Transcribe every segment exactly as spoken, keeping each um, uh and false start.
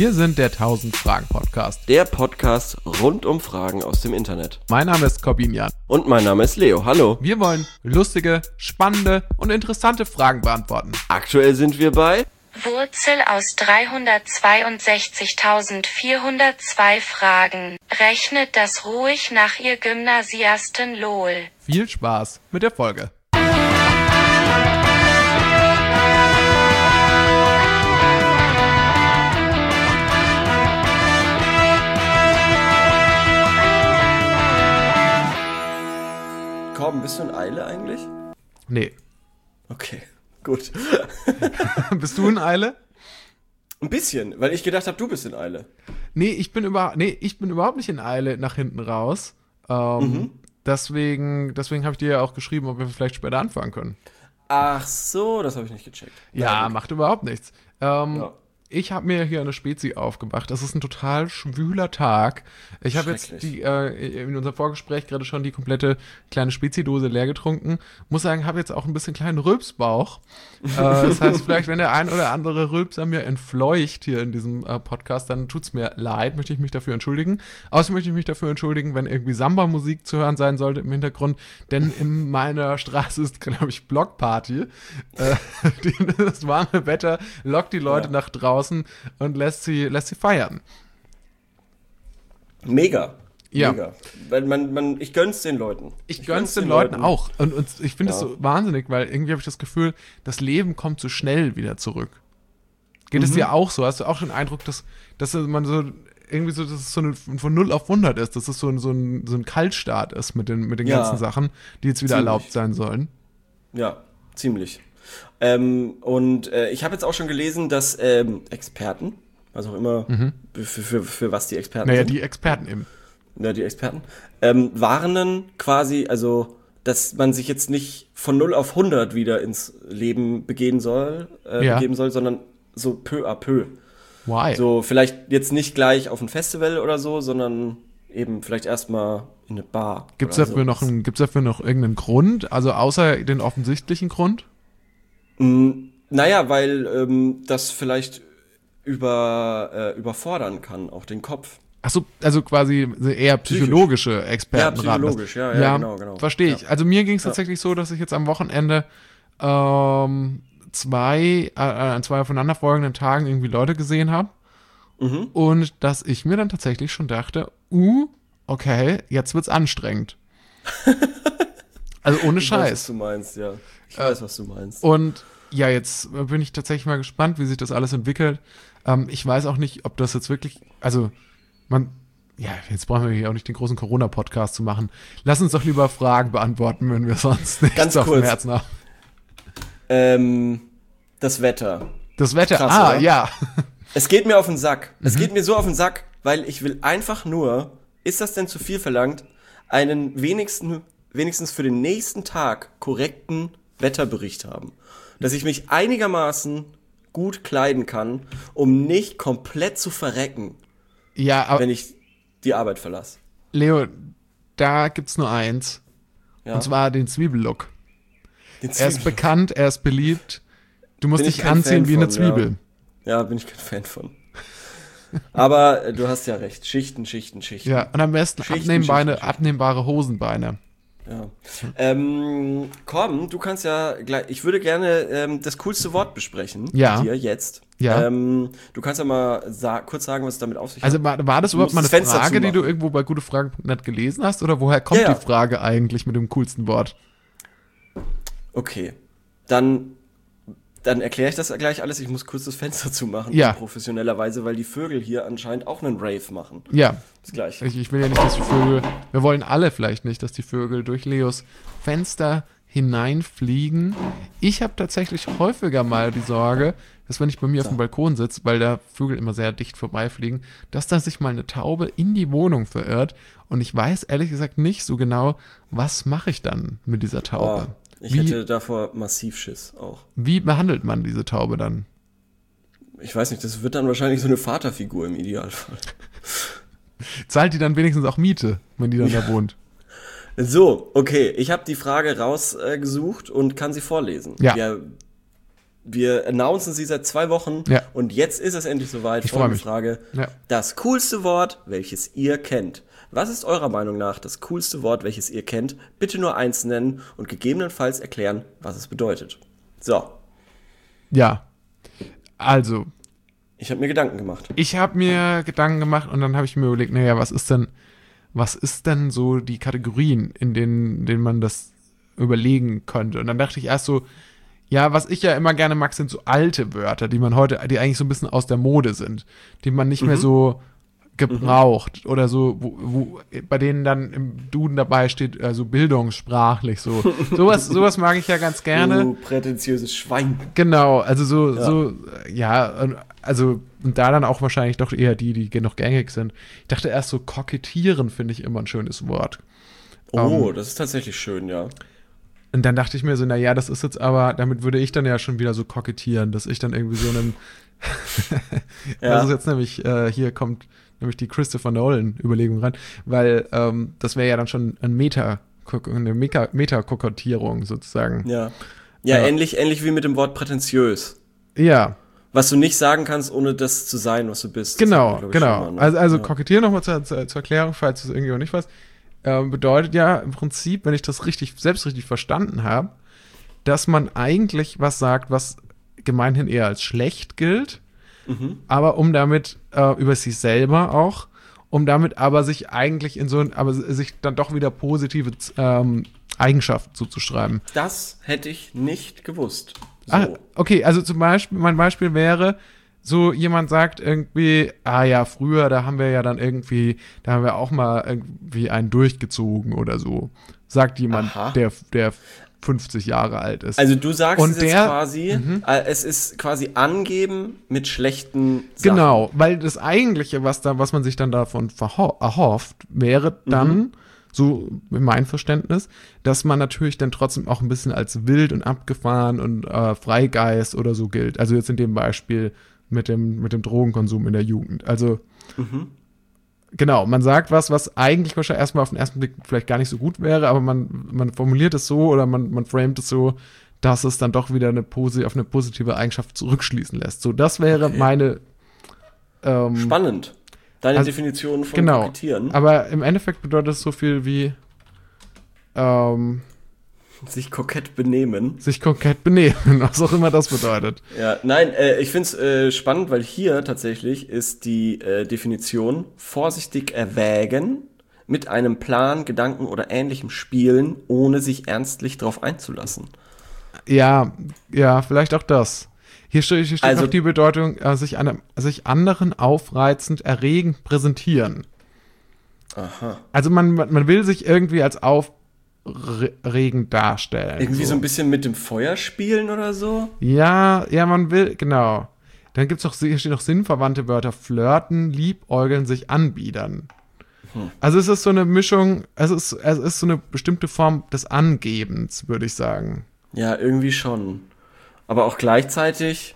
Wir sind der tausend-Fragen-Podcast. Der Podcast rund um Fragen aus dem Internet. Mein Name ist Corbinian. Und mein Name ist Leo. Hallo. Wir wollen lustige, spannende und interessante Fragen beantworten. Aktuell sind wir bei Wurzel aus dreihundertzweiundsechzigtausendvierhundertzwei Fragen. Rechnet das ruhig nach, ihr Gymnasiasten, lol. Viel Spaß mit der Folge. Korben, bist du in Eile eigentlich? Nee. Okay, gut. Bist du in Eile? Ein bisschen, weil ich gedacht habe, du bist in Eile. Nee, ich bin über, nee, ich bin überhaupt nicht in Eile nach hinten raus. Ähm, Mhm. Deswegen, deswegen habe ich dir ja auch geschrieben, ob wir vielleicht später anfangen können. Ach so, das habe ich nicht gecheckt. Ja, Na, macht überhaupt nichts. Ähm, Ja. Ich habe mir hier eine Spezi aufgemacht. Das ist ein total schwüler Tag. Ich habe jetzt Schrecklich. die, äh, in unserem Vorgespräch gerade schon die komplette kleine Spezi-Dose leer getrunken. Muss sagen, habe jetzt auch ein bisschen kleinen Rülpsbauch. äh, das heißt, vielleicht, wenn der ein oder andere Rülpser mir entfleucht hier in diesem äh, Podcast, dann tut's mir leid, möchte ich mich dafür entschuldigen. Außerdem möchte ich mich dafür entschuldigen, wenn irgendwie Samba-Musik zu hören sein sollte im Hintergrund, denn in meiner Straße ist, glaube ich, Blockparty. Äh, die, das warme Wetter lockt die Leute Ja. nach draußen und lässt sie, lässt sie feiern. Mega. Ja. Mega. Weil man, man, ich gönn's den Leuten. Ich gönn's den Leuten auch. Und, und ich finde es Ja. so wahnsinnig, weil irgendwie habe ich das Gefühl, das Leben kommt so schnell wieder zurück. Geht es Mhm. dir auch so? Hast du auch den Eindruck, dass, dass man so irgendwie so, dass es so eine, von null auf hundert ist, dass es so ein, so ein, so ein Kaltstart ist mit den, mit den Ja. ganzen Sachen, die jetzt wieder Ziemlich. erlaubt sein sollen? Ja, ziemlich. Ähm, und äh, ich habe jetzt auch schon gelesen, dass ähm, Experten, was auch immer, für, für, für was die Experten Naja, sind, die Experten eben. ja, die Experten, ähm, warnen quasi, also, dass man sich jetzt nicht von null auf hundert wieder ins Leben begehen soll, äh, Ja. begeben soll, sondern so peu à peu. Why? So, vielleicht jetzt nicht gleich auf ein Festival oder so, sondern eben vielleicht erstmal in eine Bar. Gibt's oder dafür so. noch einen, gibt's dafür noch irgendeinen Grund? Also außer den offensichtlichen Grund? Mm, Naja, weil ähm, das vielleicht über, äh, überfordern kann, auch den Kopf. Ach so, also quasi eher psychologische Experten. Ja, psychologisch, ja, ja, genau, genau. Verstehe ich. Ja. Also mir ging es Ja. tatsächlich so, dass ich jetzt am Wochenende ähm, zwei, äh, an zwei aufeinanderfolgenden Tagen irgendwie Leute gesehen habe Mhm. und dass ich mir dann tatsächlich schon dachte, uh, okay, jetzt wird's anstrengend. Also ohne Ich weiß, was Scheiß. du meinst, ja. Ich weiß, was du meinst. Und ja, jetzt bin ich tatsächlich mal gespannt, wie sich das alles entwickelt. Ähm, ich weiß auch nicht, ob das jetzt wirklich, also man, ja, jetzt brauchen wir hier auch nicht den großen Corona-Podcast zu machen. Lass uns doch lieber Fragen beantworten, wenn wir sonst nichts Ganz auf dem kurz. Herzen haben. Ähm, das Wetter. Das Wetter, Krass, ah, oder? ja. Es geht mir auf den Sack. Mhm. Es geht mir so auf den Sack, weil ich will einfach nur, ist das denn zu viel verlangt, einen wenigsten, wenigstens für den nächsten Tag korrekten Wetterbericht haben. Dass ich mich einigermaßen gut kleiden kann, um nicht komplett zu verrecken, Ja, aber wenn ich die Arbeit verlasse. Leo, da gibt's nur eins. Ja? Und zwar den Zwiebellook. Den Er ist Zwiebel- bekannt, er ist beliebt. Du musst Bin ich dich kein anziehen Fan wie eine von, Zwiebel. Ja. Ja, bin ich kein Fan von. Aber äh, du hast ja recht. Schichten, Schichten, Schichten. Ja, und am besten Schichten, Abnehmbeine, Schichten, Schichten. abnehmbare Hosenbeine. Ja. Ähm, komm, du kannst ja gleich, ich würde gerne ähm, das coolste Wort besprechen. Ja. Mit dir jetzt. Ja. Ähm, du kannst ja mal sa- kurz sagen, was es damit auf sich Also hat. war, war das Du überhaupt musst mal eine das Fenster Frage, die zumachen. du irgendwo bei gutefragen punkt net gelesen hast? Oder woher kommt Ja, ja. die Frage eigentlich mit dem coolsten Wort? Okay. Dann, dann erkläre ich das gleich alles. Ich muss kurz das Fenster zumachen. Ja. Professionellerweise, weil die Vögel hier anscheinend auch einen Rave machen. Ja, Bis gleich. ich, ich will ja nicht, dass die Vögel, wir wollen alle vielleicht nicht, dass die Vögel durch Leos Fenster hineinfliegen. Ich habe tatsächlich häufiger mal die Sorge, dass wenn ich bei mir auf dem Balkon sitze, weil da Vögel immer sehr dicht vorbeifliegen, dass da sich mal eine Taube in die Wohnung verirrt und ich weiß ehrlich gesagt nicht so genau, was mache ich dann mit dieser Taube? Boah, ich wie, hätte davor massiv Schiss auch. wie behandelt man diese Taube dann? Ich weiß nicht, das wird dann wahrscheinlich so eine Vaterfigur im Idealfall. Zahlt die dann wenigstens auch Miete, wenn die dann da wohnt? So, okay, ich habe die Frage rausgesucht äh, gesucht und kann sie vorlesen. Ja. Wir wir announcen sie seit zwei Wochen Ja. und jetzt ist es endlich soweit. Ich freu Folgende mich. Frage. Ja. Das coolste Wort, welches ihr kennt. Was ist eurer Meinung nach das coolste Wort, welches ihr kennt? Bitte nur eins nennen und gegebenenfalls erklären, was es bedeutet. So, Ja. Also, ich habe mir Gedanken gemacht. ich habe mir Gedanken gemacht und dann habe ich mir überlegt, naja, was ist denn, was ist denn so die Kategorien, in denen, in denen man das überlegen könnte? Und dann dachte ich erst so, ja, was ich ja immer gerne mag, sind so alte Wörter, die man heute, die eigentlich so ein bisschen aus der Mode sind, die man nicht mehr so gebraucht oder so, wo, wo, bei denen dann im Duden dabei steht, also bildungssprachlich so. Sowas, sowas mag ich ja ganz gerne. Du prätentiöses Schwein. Genau, also so, Ja. so, ja, also, und da dann auch wahrscheinlich doch eher die, die noch gängig sind. Ich dachte erst so, kokettieren finde ich immer ein schönes Wort. Oh, das ist tatsächlich schön, ja. Und dann dachte ich mir so, na ja, das ist jetzt aber, damit würde ich dann ja schon wieder so kokettieren, dass ich dann irgendwie so einen, Ja. das ist jetzt nämlich, äh, hier kommt nämlich die Christopher Nolan-Überlegung rein, weil ähm, das wäre ja dann schon ein Meta, eine Meta- Meta-Kokettierung sozusagen. Ja. Ja, Ja. Ähnlich, ähnlich wie mit dem Wort prätentiös. Ja, Was du nicht sagen kannst, ohne das zu sein, was du bist. Das genau, hatten wir, glaub ich, genau. schon mal, ne? Also, also ja. kokettieren nochmal zur, zur, zur Erklärung, falls du es irgendwie noch nicht weißt, ähm, bedeutet ja im Prinzip, wenn ich das richtig, selbst richtig verstanden habe, dass man eigentlich was sagt, was gemeinhin eher als schlecht gilt, Mhm. aber um damit äh, über sich selber auch, um damit aber sich eigentlich in so ein, aber sich dann doch wieder positive ähm, Eigenschaften zuzuschreiben. Das hätte ich nicht gewusst. So. Ah, okay, also zum Beispiel, mein Beispiel wäre, so jemand sagt irgendwie, ah ja, früher, da haben wir ja dann irgendwie, da haben wir auch mal irgendwie einen durchgezogen oder so. Sagt jemand, Aha. der, der fünfzig Jahre alt ist. Also du sagst Und es jetzt der- quasi, äh, es ist quasi angeben mit schlechten Sachen. Genau, weil das Eigentliche, was da, was man sich dann davon verho- erhofft, wäre dann, Mhm. so in meinem Verständnis, dass man natürlich dann trotzdem auch ein bisschen als wild und abgefahren und äh, Freigeist oder so gilt. Also jetzt in dem Beispiel mit dem, mit dem Drogenkonsum in der Jugend. Also Mhm. genau, man sagt was, was eigentlich wahrscheinlich erstmal auf den ersten Blick vielleicht gar nicht so gut wäre, aber man, man formuliert es so oder man, man framet es so, dass es dann doch wieder eine Posi- auf eine positive Eigenschaft zurückschließen lässt. So, das wäre Okay. meine ähm, Spannend. Deine Also, Definition von genau. kokettieren. Aber im Endeffekt bedeutet es so viel wie ähm, Sich kokett benehmen. sich kokett benehmen, was auch immer das bedeutet. Ja, nein, äh, ich find's äh, spannend, weil hier tatsächlich ist die äh, Definition vorsichtig erwägen, mit einem Plan, Gedanken oder ähnlichem spielen, ohne sich ernstlich darauf einzulassen. Ja, ja, vielleicht auch das. Hier steht, hier steht Also- noch die Bedeutung, äh, sich, einem, sich anderen aufreizend, erregend präsentieren. Aha. Also man, man man will sich irgendwie als aufregend darstellen. Irgendwie so. so ein bisschen mit dem Feuer spielen oder so? Ja, ja, man will, genau. Dann gibt's noch, hier stehen noch sinnverwandte Wörter. Flirten, liebäugeln, sich anbiedern. Also es ist so eine Mischung, es ist, es ist so eine bestimmte Form des Angebens, würde ich sagen. Ja, irgendwie schon. Aber auch gleichzeitig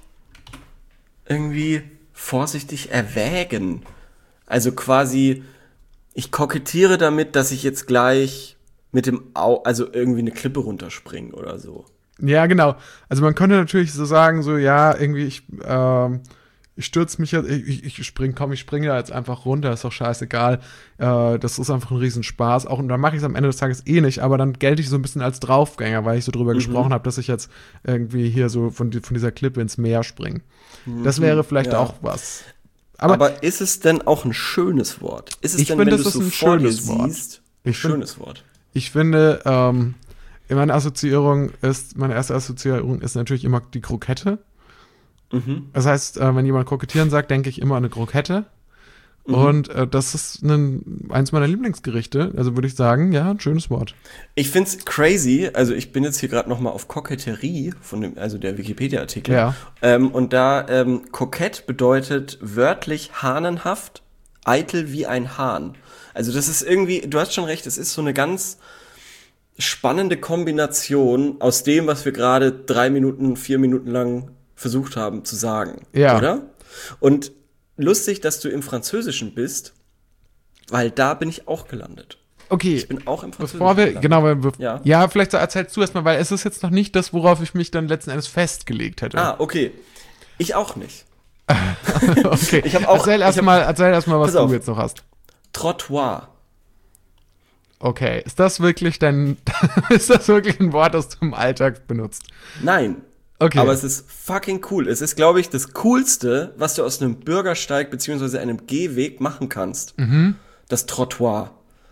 irgendwie vorsichtig erwägen. Also quasi, ich kokettiere damit, dass ich jetzt gleich mit dem Au, also irgendwie eine Klippe runterspringe oder so. Ja, genau. Also man könnte natürlich so sagen, so, ja, irgendwie, ich, ähm, ich stürze mich jetzt, ich, ich spring, komm, ich springe da jetzt einfach runter, ist doch scheißegal. Äh, das ist einfach ein Riesenspaß. Auch, und dann mache ich es am Ende des Tages eh nicht, aber dann gelte ich so ein bisschen als Draufgänger, weil ich so drüber gesprochen habe, dass ich jetzt irgendwie hier so von, die- von dieser Klippe ins Meer springe. Das wäre vielleicht ja. auch was. Aber, Aber, ist es denn auch ein schönes Wort? Ist es Ich denn, finde, wenn das du es ist so ein vor dir schönes Wort. siehst, Ich ein find- schönes Wort? ich finde, ähm, meine Assoziierung ist, meine erste Assoziierung ist natürlich immer die Krokette. Mhm. Das heißt, äh, wenn jemand kokettieren sagt, denke ich immer an eine Krokette. Mhm. Und äh, das ist ein, eins meiner Lieblingsgerichte. Also würde ich sagen, ja, ein schönes Wort. Ich find's crazy, also ich bin jetzt hier gerade noch mal auf Koketterie, von dem, also der Wikipedia-Artikel. Ja. Ähm, und da, ähm, kokett bedeutet wörtlich hahnenhaft, eitel wie ein Hahn. Also das ist irgendwie, du hast schon recht, es ist so eine ganz spannende Kombination aus dem, was wir gerade drei Minuten, vier Minuten lang versucht haben zu sagen. Ja. Oder? Und lustig, dass du im Französischen bist, weil da bin ich auch gelandet. Okay. Ich bin auch im Französischen Bevor wir, gelandet. genau, weil wir, Ja. ja, vielleicht so erzählst du erstmal, weil es ist jetzt noch nicht das, worauf ich mich dann letzten Endes festgelegt hätte. Ah, okay. Ich auch nicht. Okay. Ich hab auch- erzähl ich erstmal, erzähl erst mal, was Pass auf. du jetzt noch hast. Trottoir. Okay, ist das wirklich dein, ist das wirklich ein Wort, das du im Alltag benutzt? Nein. Okay. Aber es ist fucking cool. Es ist, glaube ich, das Coolste, was du aus einem Bürgersteig beziehungsweise einem Gehweg machen kannst. Mhm. Das Trottoir.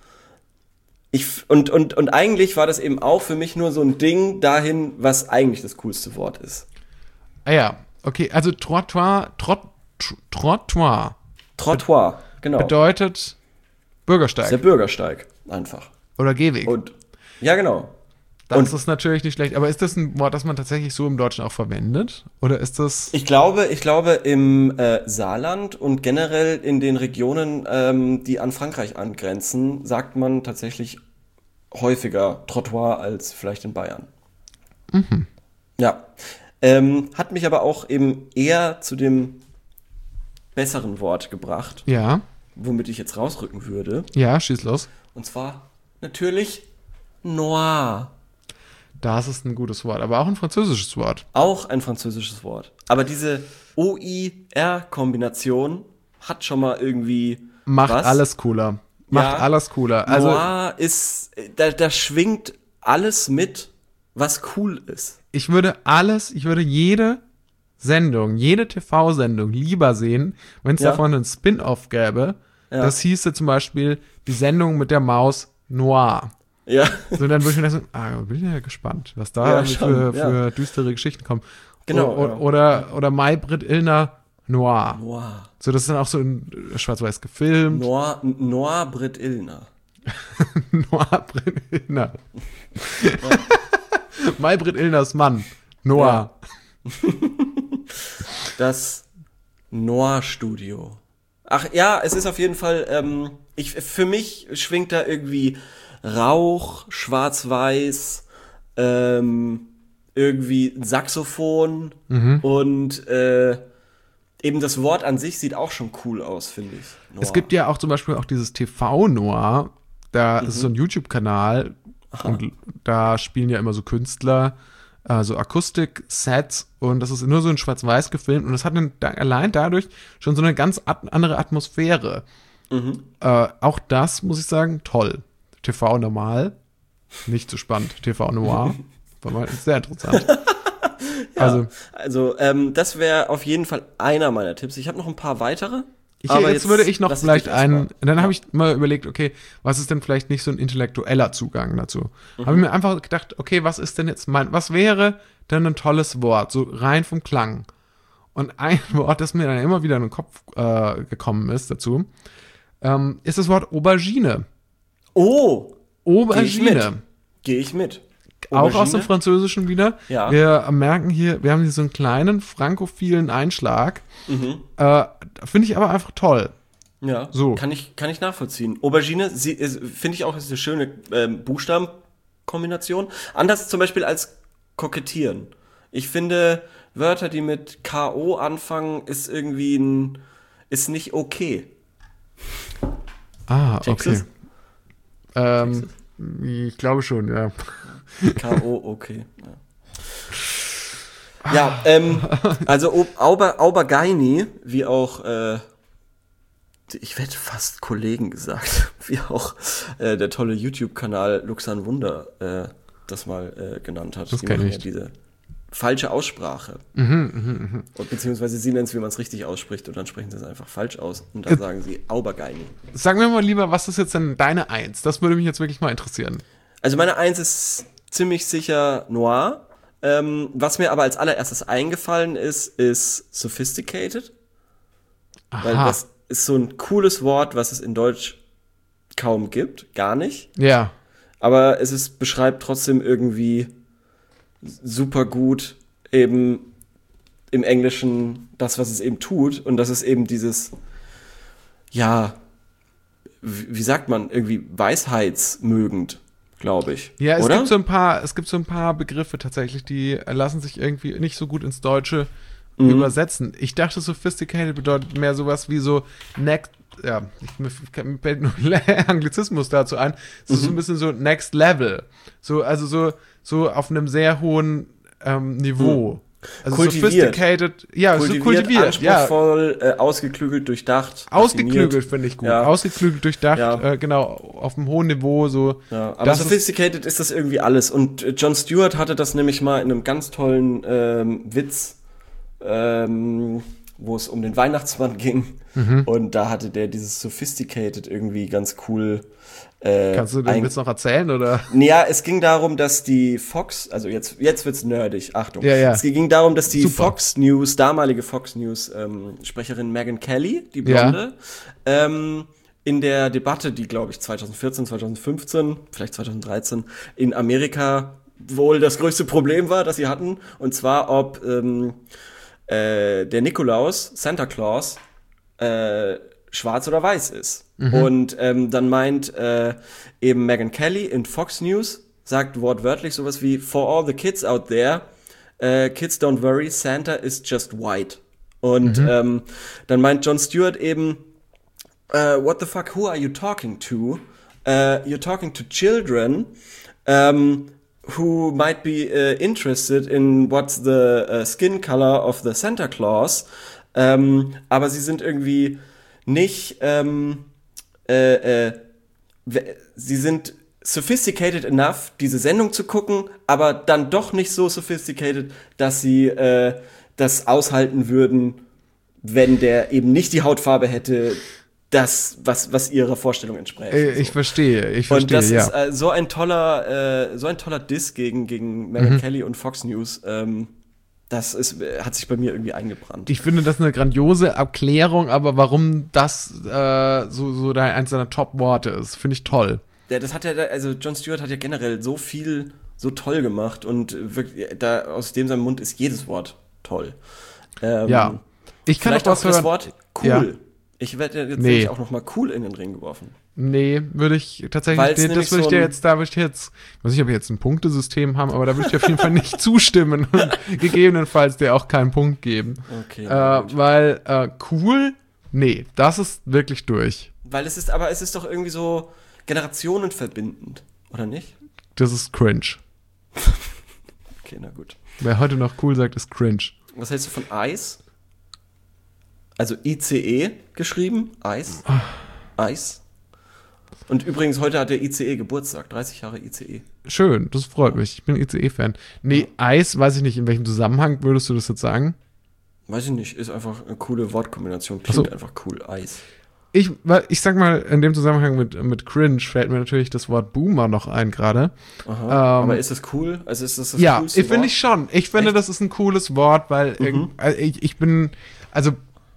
Ich, f- und, und, und eigentlich war das eben auch für mich nur so ein Ding dahin, was eigentlich das coolste Wort ist. Ah ja, okay, also Trottoir, Trott, Tr- Trottoir Trottoir, genau. bedeutet Das ist Bürgersteig der Bürgersteig, einfach. oder Gehweg. Und, ja, genau. das und- ist natürlich nicht schlecht, aber ist das ein Wort, das man tatsächlich so im Deutschen auch verwendet? Oder ist das... Ich glaube, ich glaube im äh, Saarland und generell in den Regionen, ähm, die an Frankreich angrenzen, sagt man tatsächlich häufiger Trottoir als vielleicht in Bayern. Mhm. Ja. Ähm, hat mich aber auch eben eher zu dem besseren Wort gebracht, Ja, womit ich jetzt rausrücken würde. ja, schieß los. Und zwar natürlich Noir. Das ist ein gutes Wort, aber auch ein französisches Wort. Auch ein französisches Wort. Aber diese O I R-Kombination hat schon mal irgendwie Macht was. alles cooler. Macht Ja. alles cooler. Also, Noir ist, da, da schwingt alles mit, was cool ist. ich würde alles, ich würde jede Sendung, jede T V-Sendung lieber sehen, wenn es Ja. davon einen Spin-off gäbe. Ja. Das hieße zum Beispiel die Sendung mit der Maus Noir. Ja, So, dann würde ich mir denken, so, ah, bin ja gespannt, was da Ja, schon, für, ja. für düstere Geschichten kommen. Genau, O, o, ja. Oder, oder Maybrit Illner Noir. Noir. So, das ist dann auch so in schwarz-weiß gefilmt. Noir, Noir Brit Illner. Noir-Brit Illner. Maybrit Illners Mann. Noir. Das Noir-Studio. Ach ja, es ist auf jeden Fall, ähm, ich, für mich schwingt da irgendwie Rauch, Schwarz-Weiß, ähm, irgendwie ein Saxophon und äh, eben das Wort an sich sieht auch schon cool aus, finde ich. Noir. Es gibt ja auch zum Beispiel auch dieses T V-Noir. Da ist so ein YouTube-Kanal und da spielen ja immer so Künstler, äh, so Akustik-Sets und das ist nur so in Schwarz-Weiß gefilmt und das hat einen, da, allein dadurch schon so eine ganz at- andere Atmosphäre. Äh, auch das, muss ich sagen, toll. T V normal, nicht so spannend. T V Noir, war mal sehr interessant. Also, Also, ähm, das wäre auf jeden Fall einer meiner Tipps. Ich habe noch ein paar weitere. ich, aber jetzt, würde ich noch lass vielleicht dich erst mal. einen, dann habe ich mal überlegt, okay, was ist denn vielleicht nicht so ein intellektueller Zugang dazu? Habe ich mir einfach gedacht, okay, was ist denn jetzt mein, was wäre denn ein tolles Wort, so rein vom Klang? Und ein Wort, das mir dann immer wieder in den Kopf äh, gekommen ist dazu, ähm, ist das Wort Aubergine. Oh, geh ich Aubergine. mit. Gehe ich mit. Auch aus dem Aubergine? Französischen wieder. Ja. Wir merken hier, wir haben hier so einen kleinen frankophilen Einschlag. Mhm. Äh, Finde ich aber einfach toll. Ja, So. kann ich, kann ich nachvollziehen. Aubergine sie- ist- finde ich auch ist eine schöne ähm, Buchstabenkombination. Anders zum Beispiel als kokettieren. Ich finde, Wörter, die mit K O anfangen, ist irgendwie ein, ist nicht okay. Ah, Checkst okay. du's? Ähm, ich glaube schon, ja. K O, okay. Ja, ja ähm, also Au- Auber, Aubergine, wie auch, äh, ich werde fast Kollegen gesagt, wie auch äh, der tolle YouTube-Kanal Luxan Wunder äh, das mal äh, genannt hat. Das Die kenn machen ich. ja diese falsche Aussprache. Mhm, Und beziehungsweise sie nennen es, wie man es richtig ausspricht, und dann sprechen sie es einfach falsch aus. Und dann sagen sie Aubergine. Sag mir mal lieber, was ist jetzt denn deine Eins? Das würde mich jetzt wirklich mal interessieren. Also meine Eins ist ziemlich sicher Noir. Ähm, was mir aber als allererstes eingefallen ist, ist sophisticated. Weil Aha. das ist so ein cooles Wort, was es in Deutsch kaum gibt. Gar nicht. Ja. Aber es ist, beschreibt trotzdem irgendwie super gut eben im Englischen das, was es eben tut. Und das ist eben dieses, ja, wie wie sagt man, irgendwie weisheitsmögend, glaube ich. Ja, es Oder? gibt so ein paar, es gibt so ein paar Begriffe tatsächlich, die lassen sich irgendwie nicht so gut ins Deutsche Mhm. übersetzen. Ich dachte, sophisticated bedeutet mehr sowas wie so next, ja, ich, mir fällt nur Anglizismus dazu ein. Es ist Mhm. so ein bisschen so Next Level. So, also so, so auf einem sehr hohen ähm, Niveau. Also Kultiviert. sophisticated, ja, so kultiviert, ja. anspruchsvoll, äh, ausgeklügelt, durchdacht. Ausgeklügelt raffiniert. finde ich gut. Ja. Ausgeklügelt, durchdacht, Ja. äh, genau, auf einem hohen Niveau, so. Ja, aber das ist, sophisticated ist das irgendwie alles. Und äh, Jon Stewart hatte das nämlich mal in einem ganz tollen ähm, Witz, ähm, wo es um den Weihnachtsmann ging. Mhm. Und da hatte der dieses sophisticated irgendwie ganz cool. Äh, kannst du den ein- Witz noch erzählen, oder? Ja, es ging darum, dass die Fox, also jetzt, jetzt wird's nerdig, Achtung. Ja, ja. Es ging darum, dass die Super. Fox News, damalige Fox News ähm, Sprecherin Megyn Kelly, die Ja. Blonde, ähm, in der Debatte, die glaube ich zwanzig vierzehn, zwanzig fünfzehn, vielleicht zwanzig dreizehn in Amerika wohl das größte Problem war, das sie hatten, und zwar ob ähm, äh, der Nikolaus, Santa Claus, äh, schwarz oder weiß ist. Und ähm, dann meint äh, eben Megyn Kelly in Fox News, sagt wortwörtlich sowas wie, for all the kids out there, äh, kids don't worry, Santa is just white. Und ähm, dann meint Jon Stewart eben, äh, what the fuck, who are you talking to? Uh, you're talking to children um, who might be uh, interested in what's the uh, skin color of the Santa Claus, um, aber sie sind irgendwie nicht, ähm, äh, äh, we- sie sind sophisticated enough, diese Sendung zu gucken, aber dann doch nicht so sophisticated, dass sie äh, das aushalten würden, wenn der eben nicht die Hautfarbe hätte, das, was, was ihrer Vorstellung entspricht. Äh, Ich verstehe, ich Und verstehe, das ja. ist äh, so ein toller, äh, so ein toller Diss gegen, gegen Megyn Kelly und Fox News. Ähm, das ist, äh, hat sich bei mir irgendwie eingebrannt. Ich finde das eine grandiose Erklärung, aber warum das äh, so, so da eins seiner Top-Worte ist, finde ich toll. Ja, das hat ja, also Jon Stewart hat ja generell so viel, so toll gemacht und wirklich, da aus dem seinem Mund ist jedes Wort toll. Ähm, Ja. Ich kann vielleicht auch auch was das hören. Wort cool. Ja. Ich werde jetzt Nee. nämlich auch noch mal cool in den Ring geworfen. Nee, würde ich tatsächlich, Weil's nee, nämlich das würde ich so dir ein- jetzt, da würde ich dir jetzt, ich weiß nicht, ob wir jetzt ein Punktesystem haben, aber da würde ich dir auf jeden Fall nicht zustimmen und gegebenenfalls dir auch keinen Punkt geben. Okay. na gut. Äh, weil äh, cool, nee, das ist wirklich durch. Weil es ist, aber es ist doch irgendwie so generationenverbindend, oder nicht? Das ist cringe. Okay, na gut. Wer heute noch cool sagt, ist cringe. Was hältst du von Eis? Also I C E geschrieben, Eis. Eis. Und übrigens, heute hat der I C E Geburtstag, dreißig Jahre I C E. Schön, das freut mich. Ich bin I C E-Fan. Nee, Eis, weiß ich nicht, in welchem Zusammenhang würdest du das jetzt sagen? Weiß ich nicht, ist einfach eine coole Wortkombination, klingt so. einfach cool, Eis. Ich, weil ich sag mal, in dem Zusammenhang mit, mit Cringe fällt mir natürlich das Wort Boomer noch ein gerade. Aha, Ähm, aber ist das cool? Also ist das das Ja, coolste ich finde Wort? ich schon. Ich finde, Echt? das ist ein cooles Wort, weil irgend- also ich, ich bin, also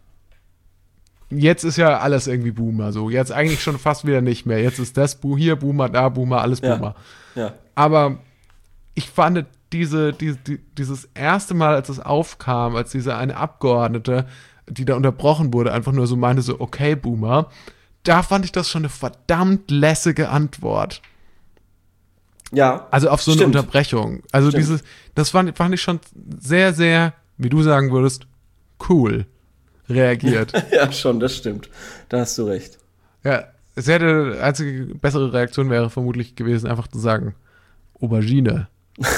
jetzt ist ja alles irgendwie Boomer so. Jetzt eigentlich schon fast wieder nicht mehr. Jetzt ist das Bu hier, Boomer da, Boomer, alles Ja. Boomer. Ja. Aber ich fand diese, die, die, dieses erste Mal, als es aufkam, als diese eine Abgeordnete, die da unterbrochen wurde, einfach nur so meinte so, okay, Boomer, da fand ich das schon eine verdammt lässige Antwort. Ja. Also auf so eine Stimmt. Unterbrechung. Also Stimmt. dieses, das fand, fand ich schon sehr, sehr, wie du sagen würdest, cool reagiert. Ja, schon, das stimmt. Da hast du recht. Ja, es hätte, die einzige bessere Reaktion wäre vermutlich gewesen, einfach zu sagen, Aubergine.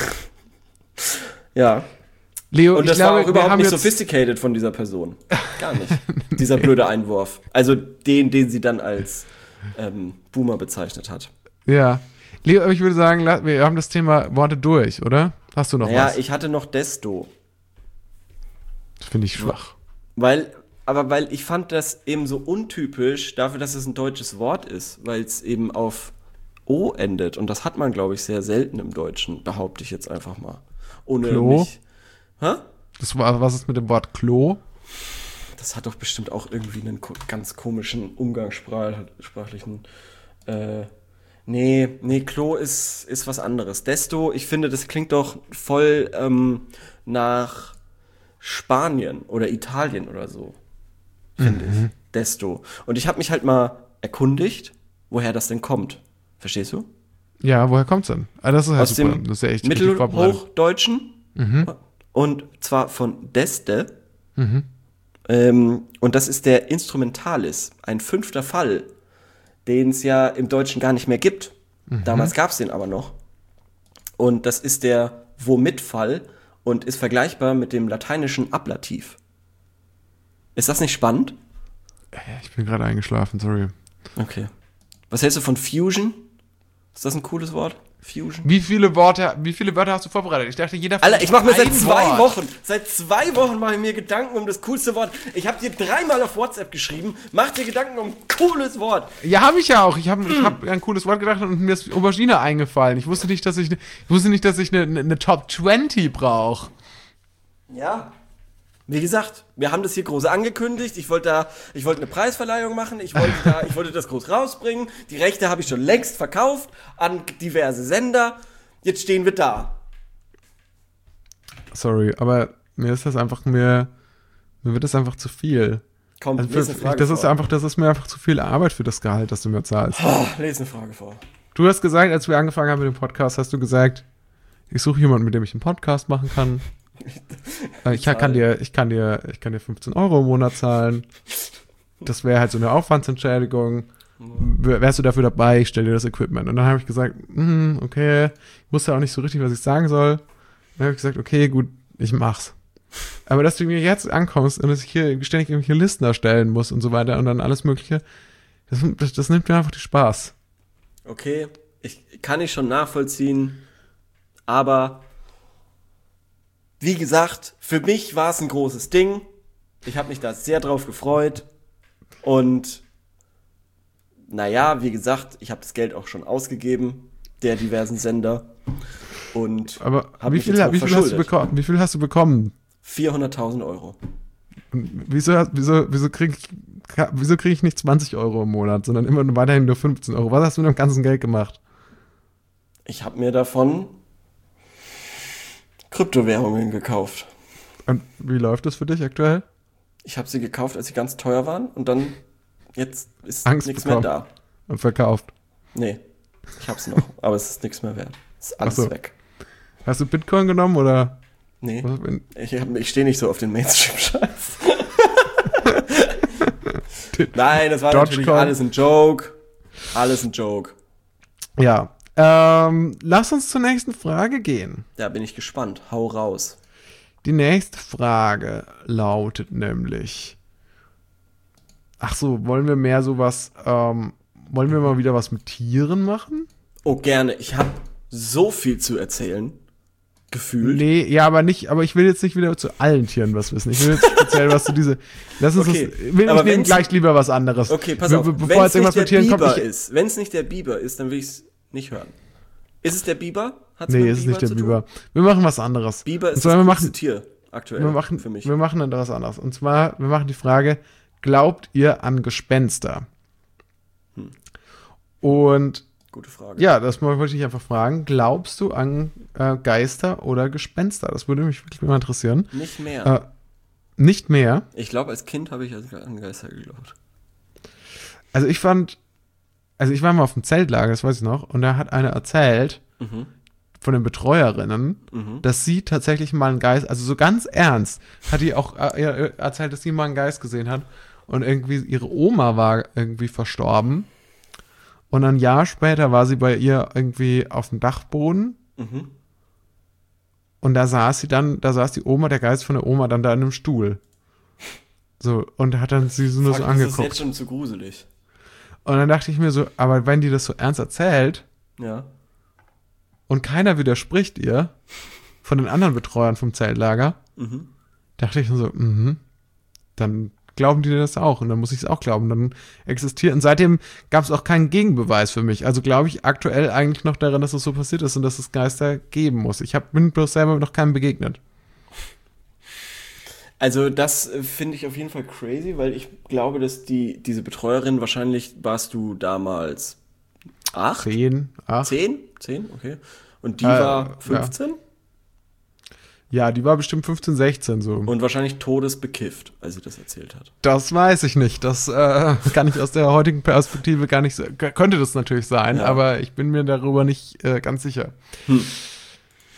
Ja. Leo, Und ich das glaube, war auch wir überhaupt haben nicht jetzt, sophisticated von dieser Person. Gar nicht. Dieser blöde Einwurf. Also den, den sie dann als ähm, Boomer bezeichnet hat. ja. Leo, aber ich würde sagen, la- wir haben das Thema Worte durch, oder? Hast du noch Naja, was? ich hatte noch Desto. Das finde ich schwach. Weil, aber weil ich fand das eben so untypisch dafür, dass es ein deutsches Wort ist, weil es eben auf O endet. Und das hat man, glaube ich, sehr selten im Deutschen, behaupte ich jetzt einfach mal. Ohne Klo? mich. Hä? Das war, was ist mit dem Wort Klo? Das hat doch bestimmt auch irgendwie einen ko- ganz komischen umgangssprachlichen. Äh, nee, nee, Klo ist, ist was anderes. Desto, ich finde, das klingt doch voll ähm, nach Spanien oder Italien oder so. Finde ich. Desto. Und ich habe mich halt mal erkundigt, woher das denn kommt. Verstehst du? Ja, woher kommt's denn? Ah, das ist ja Aus super. dem Das ist ja echt richtig vorbereitet. Mittelhochdeutschen. Und zwar von Deste. Ähm, und das ist der Instrumentalis, ein fünfter Fall, den es ja im Deutschen gar nicht mehr gibt. Mhm. Damals gab es den aber noch. Und das ist der Womit-Fall und ist vergleichbar mit dem lateinischen Ablativ. Ist das nicht spannend? Ich bin gerade eingeschlafen, sorry. Okay. Was hältst du von Fusion? Ist das ein cooles Wort? Fusion? Wie viele Worte, wie viele Wörter hast du vorbereitet? Ich dachte, jeder Alter, ich mache mir seit ein zwei Wort. Wochen, seit zwei Wochen mache ich mir Gedanken um das coolste Wort. Ich habe dir dreimal auf WhatsApp geschrieben, mach dir Gedanken um ein cooles Wort. Ja, habe ich ja auch. Ich habe ich hab ein cooles Wort gedacht und mir ist Aubergine eingefallen. Ich wusste nicht, dass ich, ich wusste nicht, dass ich eine, eine Top zwanzig brauche. Ja. Wie gesagt, wir haben das hier groß angekündigt. Ich wollte da, ich wollte eine Preisverleihung machen. Ich wollte da, ich wollte das groß rausbringen. Die Rechte habe ich schon längst verkauft an diverse Sender. Jetzt stehen wir da. Sorry, aber mir ist das einfach, mir, mir wird das einfach zu viel. Komm, also lese für, eine Frage das ist vor. einfach, das ist mir einfach zu viel Arbeit für das Gehalt, das du mir zahlst. Oh, lese eine Frage vor. Du hast gesagt, als wir angefangen haben mit dem Podcast, hast du gesagt, ich suche jemanden, mit dem ich einen Podcast machen kann. ich kann dir, ich kann dir, ich kann dir fünfzehn Euro im Monat zahlen. Das wäre halt so eine Aufwandsentschädigung. Wärst du dafür dabei? Ich stelle dir das Equipment. Und dann habe ich gesagt, mm, okay, ich wusste auch nicht so richtig, was ich sagen soll. Dann habe ich gesagt, okay, gut, ich mach's. Aber dass du mir jetzt ankommst und dass ich hier ständig irgendwelche Listen erstellen muss und so weiter und dann alles Mögliche, das, das, das nimmt mir einfach den Spaß. Okay, ich kann ich schon nachvollziehen, aber wie gesagt, für mich war es ein großes Ding. Ich habe mich da sehr drauf gefreut. Und naja, wie gesagt, ich habe das Geld auch schon ausgegeben, der diversen Sender. Und aber hab wie mich viel, jetzt auch wie, viel hast du bekommen, wie viel hast du bekommen? vierhunderttausend Euro. Und wieso, wieso, wieso kriege ich, wieso krieg ich nicht zwanzig Euro im Monat, sondern immer nur weiterhin nur fünfzehn Euro? Was hast du mit dem ganzen Geld gemacht? Ich habe mir davon Kryptowährungen gekauft. Und wie läuft das für dich aktuell? Ich habe sie gekauft, als sie ganz teuer waren und dann, jetzt ist Angst nichts bekommen. mehr da. Und verkauft. Nee, ich hab's noch, aber es ist nichts mehr wert. Es ist alles Ach so. weg. Hast du Bitcoin genommen oder? Nee, Was, wenn, ich, hab- ich stehe nicht so auf den Mainstream-Scheiß. Nein, das war Dogecoin. natürlich alles ein Joke. Alles ein Joke. ja. Ähm, lass uns zur nächsten Frage gehen. Da bin ich gespannt. Hau raus. Die nächste Frage lautet nämlich, ach so, wollen wir mehr sowas, ähm, wollen wir mal wieder was mit Tieren machen? Oh, gerne. Ich habe so viel zu erzählen. Gefühlt. Nee, ja, aber nicht, aber ich will jetzt nicht wieder zu allen Tieren was wissen. Ich will jetzt speziell was zu diese, lass uns Okay, das, will aber ich nehmen wenn's- gleich lieber was anderes. Okay, pass Be- auf. be- Bevor Wenn jetzt es nicht irgendwas der mit Tieren Biber kommt, ich, ist, wenn es nicht der Biber ist, dann will ich es nicht hören. Ist es der Biber? Hat's nee, mit es ist nicht der zu tun? Biber. Wir machen was anderes. Biber Und ist zwar, das wir coolste machen, Tier aktuell wir machen, für mich. wir machen dann was anderes. Und zwar, wir machen die Frage, glaubt ihr an Gespenster? Hm. Und Gute Frage. ja, das wollte ich einfach fragen. Glaubst du an äh, Geister oder Gespenster? Das würde mich wirklich mal interessieren. Nicht mehr. Äh, nicht mehr. Ich glaube, als Kind habe ich an Geister geglaubt. Also ich fand, also ich war mal auf dem Zeltlager, das weiß ich noch, und da hat eine erzählt Mhm. von den Betreuerinnen, Mhm. dass sie tatsächlich mal einen Geist, also so ganz ernst, hat die auch äh, äh, erzählt, dass sie mal einen Geist gesehen hat und irgendwie ihre Oma war irgendwie verstorben und ein Jahr später war sie bei ihr irgendwie auf dem Dachboden Mhm. und da saß sie dann, da saß die Oma, der Geist von der Oma dann da in einem Stuhl. So, und hat dann sie so nur Fuck, so das ist angeguckt. jetzt schon zu gruselig. Und dann dachte ich mir so, aber wenn die das so ernst erzählt Ja. und keiner widerspricht ihr, von den anderen Betreuern vom Zeltlager, Mhm. dachte ich mir so, mhm, dann glauben die das auch und dann muss ich es auch glauben. Dann existiert, und seitdem gab es auch keinen Gegenbeweis für mich. Also glaube ich aktuell eigentlich noch daran, dass es so passiert ist und dass es Geister geben muss. Ich hab, bin bloß selber noch keinem begegnet. Also das äh, finde ich auf jeden Fall crazy, weil ich glaube, dass die diese Betreuerin, wahrscheinlich warst du damals acht? Zehn, acht. Zehn? Zehn, okay. Und die Äh, war fünfzehn? Ja, die war bestimmt fünfzehn, sechzehn so. Und wahrscheinlich todesbekifft, als sie das erzählt hat. Das weiß ich nicht. Das äh, kann ich aus der heutigen Perspektive gar nicht sagen. Könnte das natürlich sein, Ja. aber ich bin mir darüber nicht äh, ganz sicher.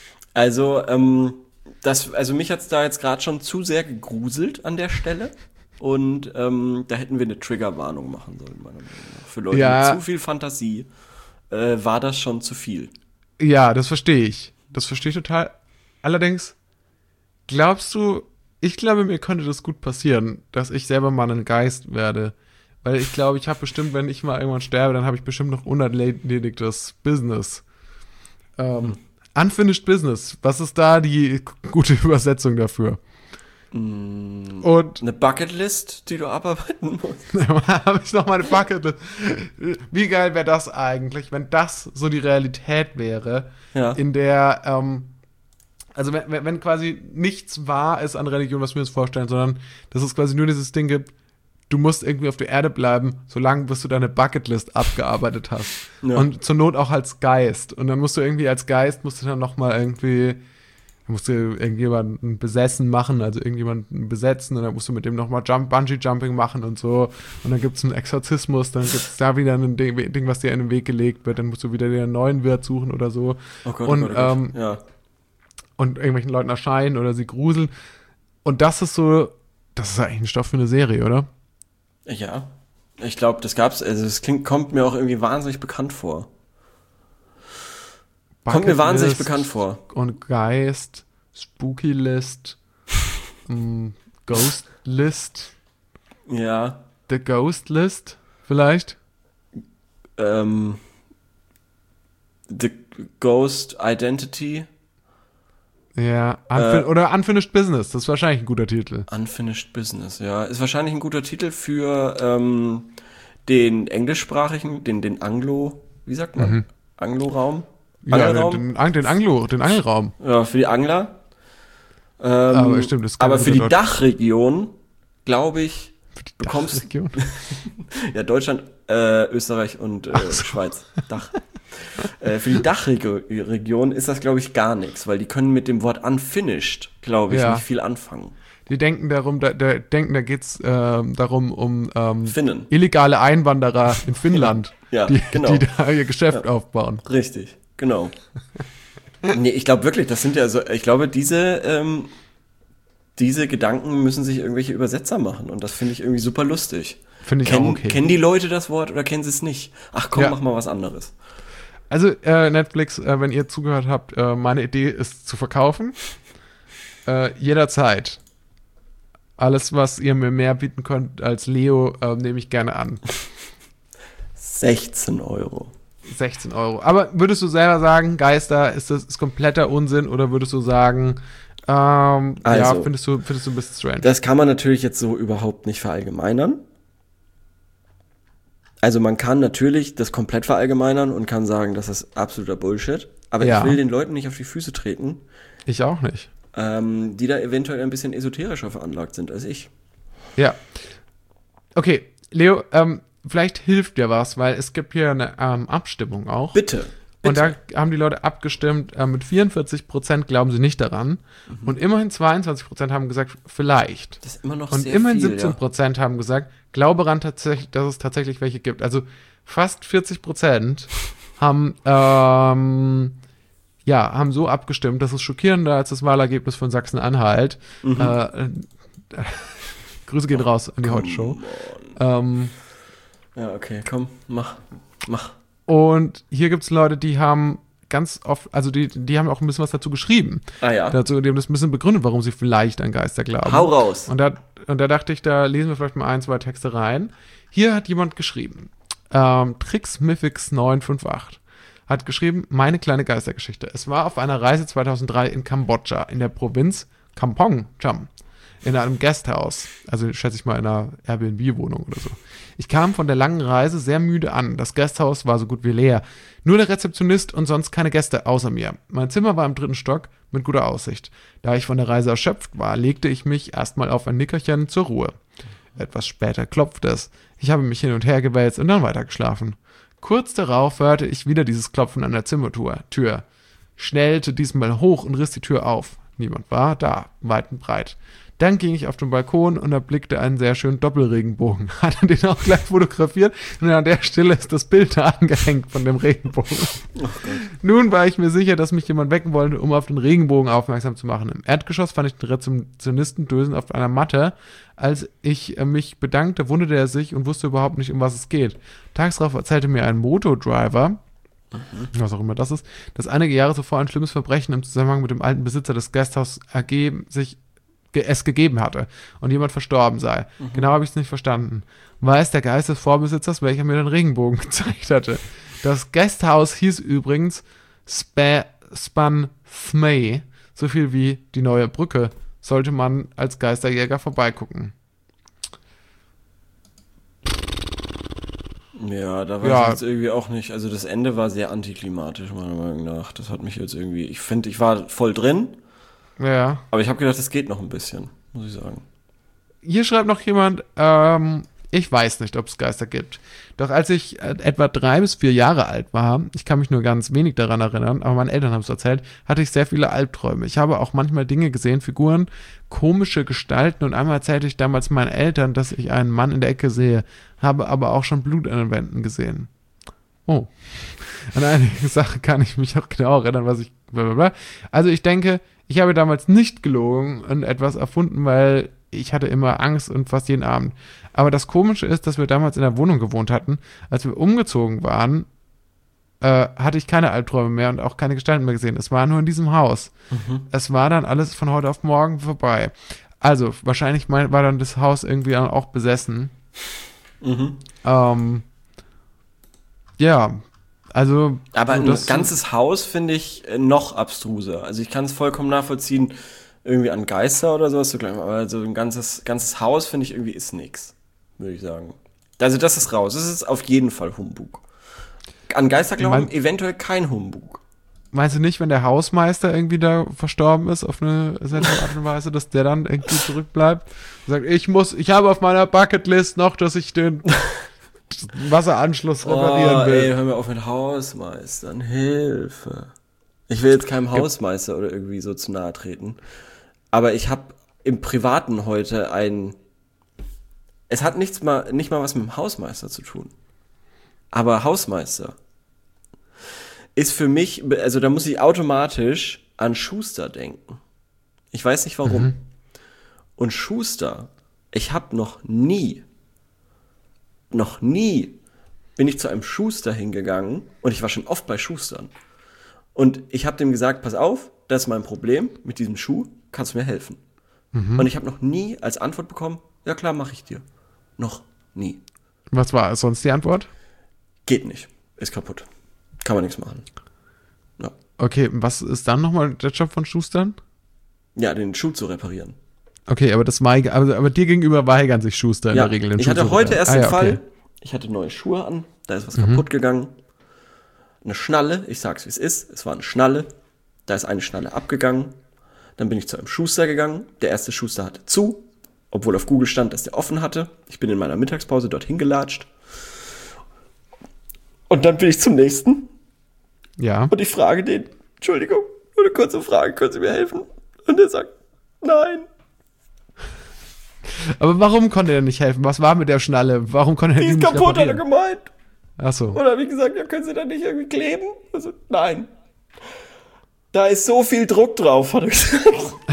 Also, ähm, das, also mich hat's da jetzt gerade schon zu sehr gegruselt an der Stelle. Und ähm, da hätten wir eine Triggerwarnung machen sollen, meiner Meinung nach. Für Leute Ja. mit zu viel Fantasie äh, war das schon zu viel. Ja, das verstehe ich. Das verstehe ich total. Allerdings, glaubst du, ich glaube, mir könnte das gut passieren, dass ich selber mal ein Geist werde. Weil ich glaube, ich habe bestimmt, wenn ich mal irgendwann sterbe, dann habe ich bestimmt noch unerledigtes Business. Ähm, unfinished Business. Was ist da die gute Übersetzung dafür? Mm, Und eine Bucketlist, die du abarbeiten musst. habe ich noch mal eine Bucketlist. Wie geil wäre das eigentlich, wenn das so die Realität wäre, Ja. in der, ähm, also wenn, wenn wenn quasi nichts wahr ist an Religion, was wir uns vorstellen, sondern dass es quasi nur dieses Ding gibt, du musst irgendwie auf der Erde bleiben, solange bis du deine Bucketlist abgearbeitet hast. Ja. Und zur Not auch als Geist. Und dann musst du irgendwie als Geist, musst du dann noch mal irgendwie, musst du irgendjemanden besessen machen, also irgendjemanden besetzen und dann musst du mit dem noch mal Jump, Bungee-Jumping machen und so. Und dann gibt es einen Exorzismus, dann gibt es da wieder ein Ding, Ding, was dir in den Weg gelegt wird, dann musst du wieder dir einen neuen Wirt suchen oder so. Oh Gott, und, oh Gott, oh Gott. ähm, ja. und irgendwelchen Leuten erscheinen oder sie gruseln. Und das ist so, das ist eigentlich ein Stoff für eine Serie, oder? Ja. Ich glaube, das gab's, also es klingt, kommt mir auch irgendwie wahnsinnig bekannt vor. Kommt mir wahnsinnig Bucketlist bekannt vor. Und Geist, Spooky List, ähm, Ghost List, Ja. The Ghost List vielleicht? Ähm, The Ghost Identity. Ja, unfin- Äh, oder Unfinished Business, das ist wahrscheinlich ein guter Titel. Unfinished Business, ja. Ist wahrscheinlich ein guter Titel für ähm, den englischsprachigen, den, den Anglo, wie sagt man? Mhm. Anglo-Raum? Ja, Angelraum? den, den, den Anglo, den Angelraum. Ja, für die Angler. Ähm, Aber stimmt, das ist keine aber für gute die Deutsch- Dachregion, glaube ich, bekommst Dachregion. ja Deutschland, äh, Österreich und äh, so. Schweiz. Dach. äh, für die Dachregion ist das, glaube ich, gar nichts, weil die können mit dem Wort unfinished, glaube ich, Ja. nicht viel anfangen. Die denken darum, da, da denken, da geht's ähm, darum um ähm, Finnen. illegale Einwanderer in Finnland, Ja, die, genau. die da ihr Geschäft aufbauen. Richtig, genau. Nee, ich glaube wirklich, das sind ja so, ich glaube, diese, ähm, diese Gedanken müssen sich irgendwelche Übersetzer machen und das finde ich irgendwie super lustig. Finde ich Kennen, auch okay. kennen die Leute das Wort oder kennen sie es nicht? Ach komm, Ja. mach mal was anderes. Also äh, Netflix, äh, wenn ihr zugehört habt, äh, meine Idee ist zu verkaufen. Äh, jederzeit. Alles, was ihr mir mehr bieten könnt als Leo, äh, nehme ich gerne an. sechzehn Euro. sechzehn Euro. Aber würdest du selber sagen, Geister, ist das ist kompletter Unsinn oder würdest du sagen, ähm, ja, Also. findest du, findest du ein bisschen strange? Das kann man natürlich jetzt so überhaupt nicht verallgemeinern. Also man kann natürlich das komplett verallgemeinern und kann sagen, das ist absoluter Bullshit. Aber Ja. ich will den Leuten nicht auf die Füße treten, Ich auch nicht. ähm, die da eventuell ein bisschen esoterischer veranlagt sind als ich. Ja. Okay, Leo, ähm, vielleicht hilft dir was, weil es gibt hier eine ähm, Abstimmung auch. Bitte. Und bitte. da haben die Leute abgestimmt, äh, mit vierundvierzig Prozent glauben sie nicht daran. Mhm. Und immerhin zweiundzwanzig Prozent haben gesagt, vielleicht. Das ist immer noch Und sehr immerhin viel, siebzehn Prozent haben gesagt, glaube daran, tatsächlich, dass es tatsächlich welche gibt. Also fast vierzig Prozent haben, ähm, ja, haben so abgestimmt, dass es schockierender als das Wahlergebnis von Sachsen-Anhalt. Mhm. Äh, äh, Grüße gehen raus an die Come Heute-Show. on. Ähm, Ja, okay, komm, mach, mach. und hier gibt es Leute, die haben ganz oft, also die, die haben auch ein bisschen was dazu geschrieben. Ah ja, Dazu, die haben das ein bisschen begründet, warum sie vielleicht an Geister glauben. hau raus. Und da, und da dachte ich, da lesen wir vielleicht mal ein, zwei Texte rein. Hier hat jemand geschrieben, ähm, Trixmifix neun fünf acht hat geschrieben, meine kleine Geistergeschichte. Es war auf einer Reise zweitausenddrei in Kambodscha, in der Provinz Kampong Cham, in einem Gasthaus, also schätze ich mal in einer Airbnb-Wohnung oder so. Ich kam von der langen Reise sehr müde an. Das Gasthaus war so gut wie leer. Nur der Rezeptionist und sonst keine Gäste außer mir. Mein Zimmer war im dritten Stock mit guter Aussicht. Da ich von der Reise erschöpft war, legte ich mich erstmal auf ein Nickerchen zur Ruhe. Etwas später klopfte es. Ich habe mich hin und her gewälzt und dann weitergeschlafen. Kurz darauf hörte ich wieder dieses Klopfen an der Zimmertür. Tür. Schnellte diesmal hoch und riss die Tür auf. Niemand war da, weit und breit. Dann ging ich auf den Balkon und erblickte einen sehr schönen Doppelregenbogen. Hatte den auch gleich fotografiert und an der Stelle ist das Bild da angehängt von dem Regenbogen. Oh Nun war ich mir sicher, dass mich jemand wecken wollte, um auf den Regenbogen aufmerksam zu machen. Im Erdgeschoss fand ich den Rezeptionisten dösend auf einer Matte. Als ich äh, mich bedankte, wunderte er sich und wusste überhaupt nicht, um was es geht. Tags darauf erzählte mir ein Motodriver, mhm. was auch immer das ist, dass einige Jahre zuvor ein schlimmes Verbrechen im Zusammenhang mit dem alten Besitzer des Gasthaus A G sich ge- es gegeben hatte und jemand verstorben sei. Mhm. Genau habe ich es nicht verstanden. Weiß der Geist des Vorbesitzers, welcher mir den Regenbogen gezeigt hatte. Das Gasthaus hieß übrigens Spa- Span Thmei, so viel wie die neue Brücke. Sollte man als Geisterjäger vorbeigucken. Ja, da weiß Ja. ich jetzt irgendwie auch nicht. Also das Ende war sehr antiklimatisch, meiner Meinung nach. Das hat mich jetzt irgendwie... Ich finde, ich war voll drin, Ja. aber ich habe gedacht, es geht noch ein bisschen, muss ich sagen. Hier schreibt noch jemand, ähm, ich weiß nicht, ob es Geister gibt. Doch als ich äh, etwa drei bis vier Jahre alt war, ich kann mich nur ganz wenig daran erinnern, aber meine Eltern haben es erzählt, hatte ich sehr viele Albträume. Ich habe auch manchmal Dinge gesehen, Figuren, komische Gestalten und einmal erzählte ich damals meinen Eltern, dass ich einen Mann in der Ecke sehe, habe aber auch schon Blut an den Wänden gesehen. Oh. An einige Sachen kann ich mich auch genau erinnern, was ich... Blablabla. Also ich denke, ich habe damals nicht gelogen und etwas erfunden, weil ich hatte immer Angst und fast jeden Abend. Aber das Komische ist, dass wir damals in der Wohnung gewohnt hatten. Als wir umgezogen waren, äh, hatte ich keine Albträume mehr und auch keine Gestalten mehr gesehen. Es war nur in diesem Haus. Mhm. Es war dann alles von heute auf morgen vorbei. Also wahrscheinlich mein, war dann das Haus irgendwie auch besessen. Mhm. Ähm, ja, also... Aber so ein das, ganzes Haus finde ich äh, noch abstruser. Also ich kann es vollkommen nachvollziehen, irgendwie an Geister oder sowas zu glauben, aber so ein ganzes, ganzes Haus finde ich irgendwie ist nix, würde ich sagen. Also das ist raus. Das ist auf jeden Fall Humbug. An Geister glauben, mein, eventuell kein Humbug. Meinst du nicht, wenn der Hausmeister irgendwie da verstorben ist auf eine seltsame Art und Weise, dass der dann irgendwie zurückbleibt und sagt, ich muss, ich habe auf meiner Bucketlist noch, dass ich den Wasseranschluss reparieren oh, will. Ey, hör mir auf mit Hausmeistern, Hilfe. Ich will jetzt keinem Hausmeister oder irgendwie so zu nahe treten. Aber ich habe im Privaten heute ein... Es hat nichts mal, nicht mal was mit dem Hausmeister zu tun. Aber Hausmeister ist für mich... Also da muss ich automatisch an Schuster denken. Ich weiß nicht warum. Mhm. Und Schuster, ich habe noch nie, noch nie bin ich zu einem Schuster hingegangen und ich war schon oft bei Schustern. Und ich habe dem gesagt, pass auf, das ist mein Problem mit diesem Schuh, kannst du mir helfen? Mhm. Und ich habe noch nie als Antwort bekommen, ja klar, mache ich dir. Noch nie. Was war sonst die Antwort? Geht nicht, ist kaputt. Kann man nichts machen. Ja. Okay, was ist dann nochmal der Job von Schustern? Ja, den Schuh zu reparieren. Okay, aber das weig- aber, aber dir gegenüber weigern sich Schuster in ja, der Regel. Den ich Schuh hatte zu heute erst ah, den ja, Fall, okay. ich hatte neue Schuhe an, da ist was Mhm. kaputt gegangen. Eine Schnalle, ich sag's wie es ist, es war eine Schnalle, da ist eine Schnalle abgegangen. Dann bin ich zu einem Schuster gegangen, der erste Schuster hatte zu, obwohl auf Google stand, dass der offen hatte. Ich bin in meiner Mittagspause dorthin gelatscht. Und dann bin ich zum nächsten. Ja. Und ich frage den, Entschuldigung, nur eine kurze Frage, können Sie mir helfen? Und er sagt, nein. Aber warum konnte er nicht helfen? Was war mit der Schnalle? Warum konnte er Die die ist nicht kaputt, hat er reparieren? gemeint. Ach so. Und dann habe ich gesagt, ja, können Sie da nicht irgendwie kleben? Also, nein. Da ist so viel Druck drauf, hat er gesagt.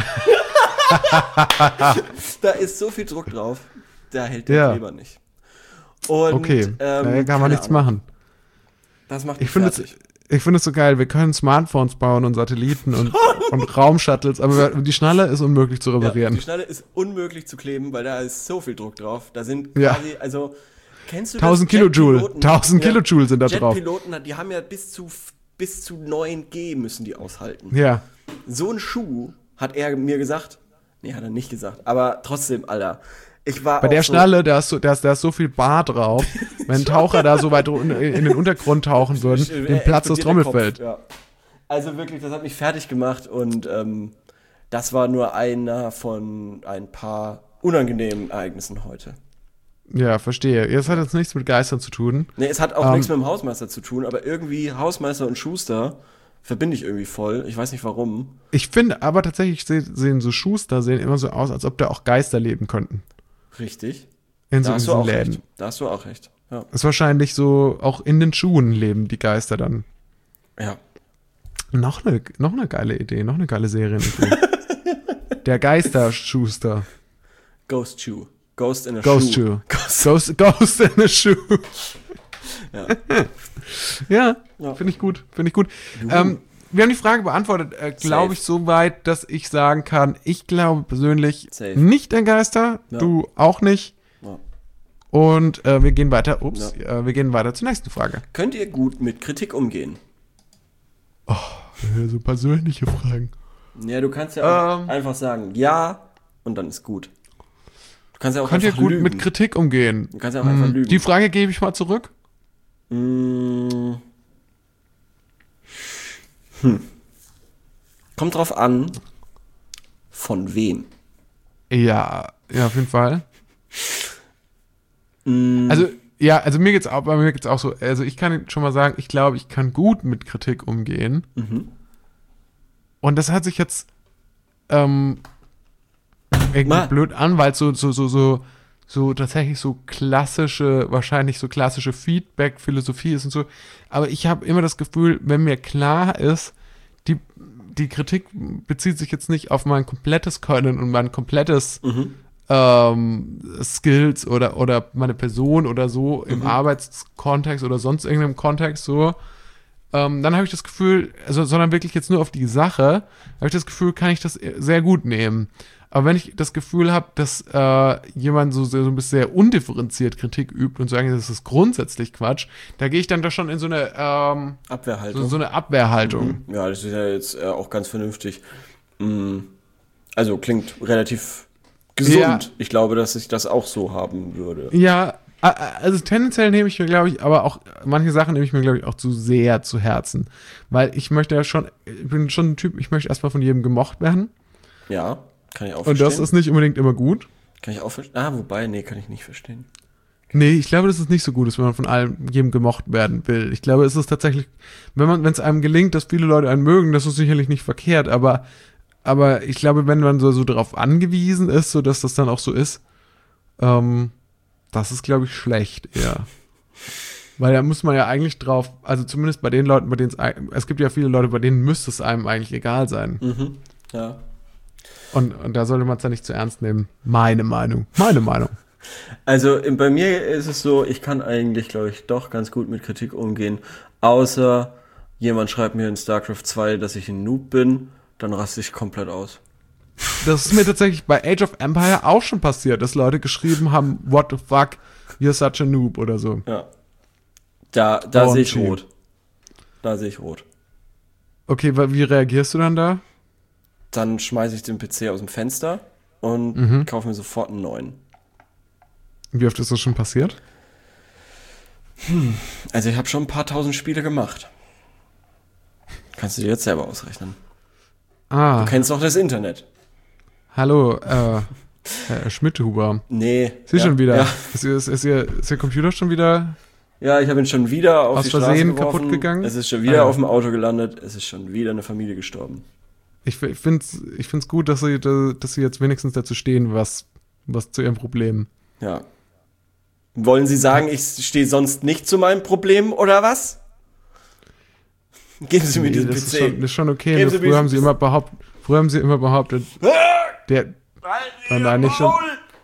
Da ist so viel Druck drauf, da hält der Ja. Kleber nicht. Und, Okay, ähm, da kann man keine nichts Ahnung. machen. Das macht Ich mich finde es, fertig. ich finde es so geil. Wir können Smartphones bauen und Satelliten und, und Raumshuttles, aber die Schnalle ist unmöglich zu Ja, reparieren. die Schnalle ist unmöglich zu kleben, weil da ist so viel Druck drauf. Da sind Ja. quasi, also, kennst du tausend das? Kilojoule. Jetpiloten- tausend Ja, Kilojoule sind da drauf. Jetpiloten, die haben ja bis zu, bis zu neun G müssen die aushalten. Ja. So ein Schuh, hat er mir gesagt. Nee, hat er nicht gesagt. Aber trotzdem, Alter. Ich war Bei auch der so, Schnalle, da ist, so, da, ist, da ist so viel Bar drauf. Wenn Taucher da so weit in, in den Untergrund tauchen würden, Äh, den Platz das explodiert der Trommelfeld. Kopf, ja. Also wirklich, das hat mich fertig gemacht und ähm, das war nur einer von ein paar unangenehmen Ereignissen heute. Ja, verstehe. Jetzt hat jetzt nichts mit Geistern zu tun. Nee, es hat auch Ähm, nichts mit dem Hausmeister zu tun, aber irgendwie Hausmeister und Schuster verbinde ich irgendwie voll. Ich weiß nicht warum. Ich finde aber tatsächlich seh, sehen so Schuster sehen immer so aus, als ob da auch Geister leben könnten. Richtig. In Da so hast du diesen auch Läden. recht. Da hast du auch recht. Ja. Ist wahrscheinlich so, auch in den Schuhen leben die Geister dann. Ja. Noch eine, noch eine geile Idee, noch eine geile Serienidee. Der Geisterschuster. Ghost Shoe. Ghost in a Ghost Shoe. Shoe. Ghost. Ghost, Ghost in a Shoe. Ja. Ja, Ja. finde ich gut, finde ich gut. Ähm, wir haben die Frage beantwortet, äh, glaube ich, so weit, dass ich sagen kann, ich glaube persönlich Safe. nicht an Geister, Ja. du auch nicht. Ja. Und äh, wir gehen weiter, ups, äh, wir gehen weiter zur nächsten Frage. Könnt ihr gut mit Kritik umgehen? Äh, so persönliche Fragen. Ja, du kannst ja auch Ähm. einfach sagen, ja, und dann ist gut. Du kannst ja auch Könnt ihr einfach gut lügen. mit Kritik umgehen? Du kannst ja auch einfach Hm, lügen. Die Frage gebe ich mal zurück. Mm. Hm. Kommt drauf an, von wem. Ja, ja, auf jeden Fall. Mm. Also, ja, also mir geht's auch, bei mir geht's auch so, also ich kann schon mal sagen, ich glaube, ich kann gut mit Kritik umgehen. Mhm. Und das hört sich jetzt ähm, irgendwie Mal. blöd an, weil es so, so, so, so, so tatsächlich so klassische, wahrscheinlich so klassische Feedback-Philosophie ist und so. Aber ich habe immer das Gefühl, wenn mir klar ist, die, die Kritik bezieht sich jetzt nicht auf mein komplettes Können und mein komplettes Mhm. ähm, Skills oder, oder meine Person oder so im Mhm. Arbeitskontext oder sonst irgendeinem Kontext so, ähm, dann habe ich das Gefühl, also, sondern wirklich jetzt nur auf die Sache, habe ich das Gefühl, kann ich das sehr gut nehmen. Aber wenn ich das Gefühl habe, dass äh, jemand so, so ein bisschen sehr undifferenziert Kritik übt und sagen, das ist grundsätzlich Quatsch, da gehe ich dann doch schon in so eine, ähm, Abwehrhaltung. so, so eine Abwehrhaltung. Ja, das ist ja jetzt äh, auch ganz vernünftig. Mm. Also klingt relativ gesund. Ja. Ich glaube, dass ich das auch so haben würde. Ja, a- a- also tendenziell nehme ich mir, glaube ich, aber auch manche Sachen nehme ich mir, glaube ich, auch zu sehr zu Herzen. Weil ich möchte ja schon, ich bin schon ein Typ, ich möchte erstmal von jedem gemocht werden. Ja, kann ich auch Und verstehen. das ist nicht unbedingt immer gut. Kann ich auch verstehen. Ah, wobei, nee, kann ich nicht verstehen. Nee, ich glaube, das ist nicht so gut, dass wenn man von allem jedem gemocht werden will. Ich glaube, es ist tatsächlich, wenn man, wenn es einem gelingt, dass viele Leute einen mögen, das ist sicherlich nicht verkehrt, aber, aber ich glaube, wenn man so, so darauf angewiesen ist, so dass das dann auch so ist, ähm, das ist, glaube ich, schlecht, eher. Weil da muss man ja eigentlich drauf, also zumindest bei den Leuten, bei denen es, eig- es gibt ja viele Leute, bei denen müsste es einem eigentlich egal sein. Mhm. Ja. Und, und da sollte man es ja nicht zu ernst nehmen. Meine Meinung. Meine Meinung. Also in- bei mir ist es so, ich kann eigentlich, glaube ich, doch ganz gut mit Kritik umgehen. Außer jemand schreibt mir in StarCraft zwei, dass ich ein Noob bin, dann raste ich komplett aus. Das ist mir tatsächlich bei Age of Empire auch schon passiert, dass Leute geschrieben haben, what the fuck, you're such a noob oder so. Ja. Da, da Oh, sehe ich gee. rot. Da sehe ich rot. Okay, wa- wie reagierst du dann da? Dann schmeiße ich den P C aus dem Fenster und Mhm. kaufe mir sofort einen neuen. Wie oft ist das schon passiert? Also ich habe schon ein paar tausend Spiele gemacht. Kannst du dir jetzt selber ausrechnen. Ah, Du kennst doch das Internet. hallo, äh, Herr Schmidhuber. Nee. Sie ja, schon wieder. Ja, Ist, ihr, ist, ist, ihr, ist Ihr Computer schon wieder? ja ich habe ihn schon wieder auf Aus die Versehen Straße geworfen. kaputt gegangen? Es ist schon wieder Ah, ja. auf dem Auto gelandet. Es ist schon wieder eine Familie gestorben. Ich, ich finde es ich find's gut, dass Sie, dass Sie jetzt wenigstens dazu stehen, was, was zu Ihrem Problem. Ja. Wollen Sie sagen, ich stehe sonst nicht zu meinem Problem oder was? Geben Sie mir Nee, diesen das P ist C. schon, das ist schon okay. Geben Nur Sie mir früher, haben Sie diesen immer behauptet, früher haben Sie immer behauptet, der Nein, nein, nicht schon.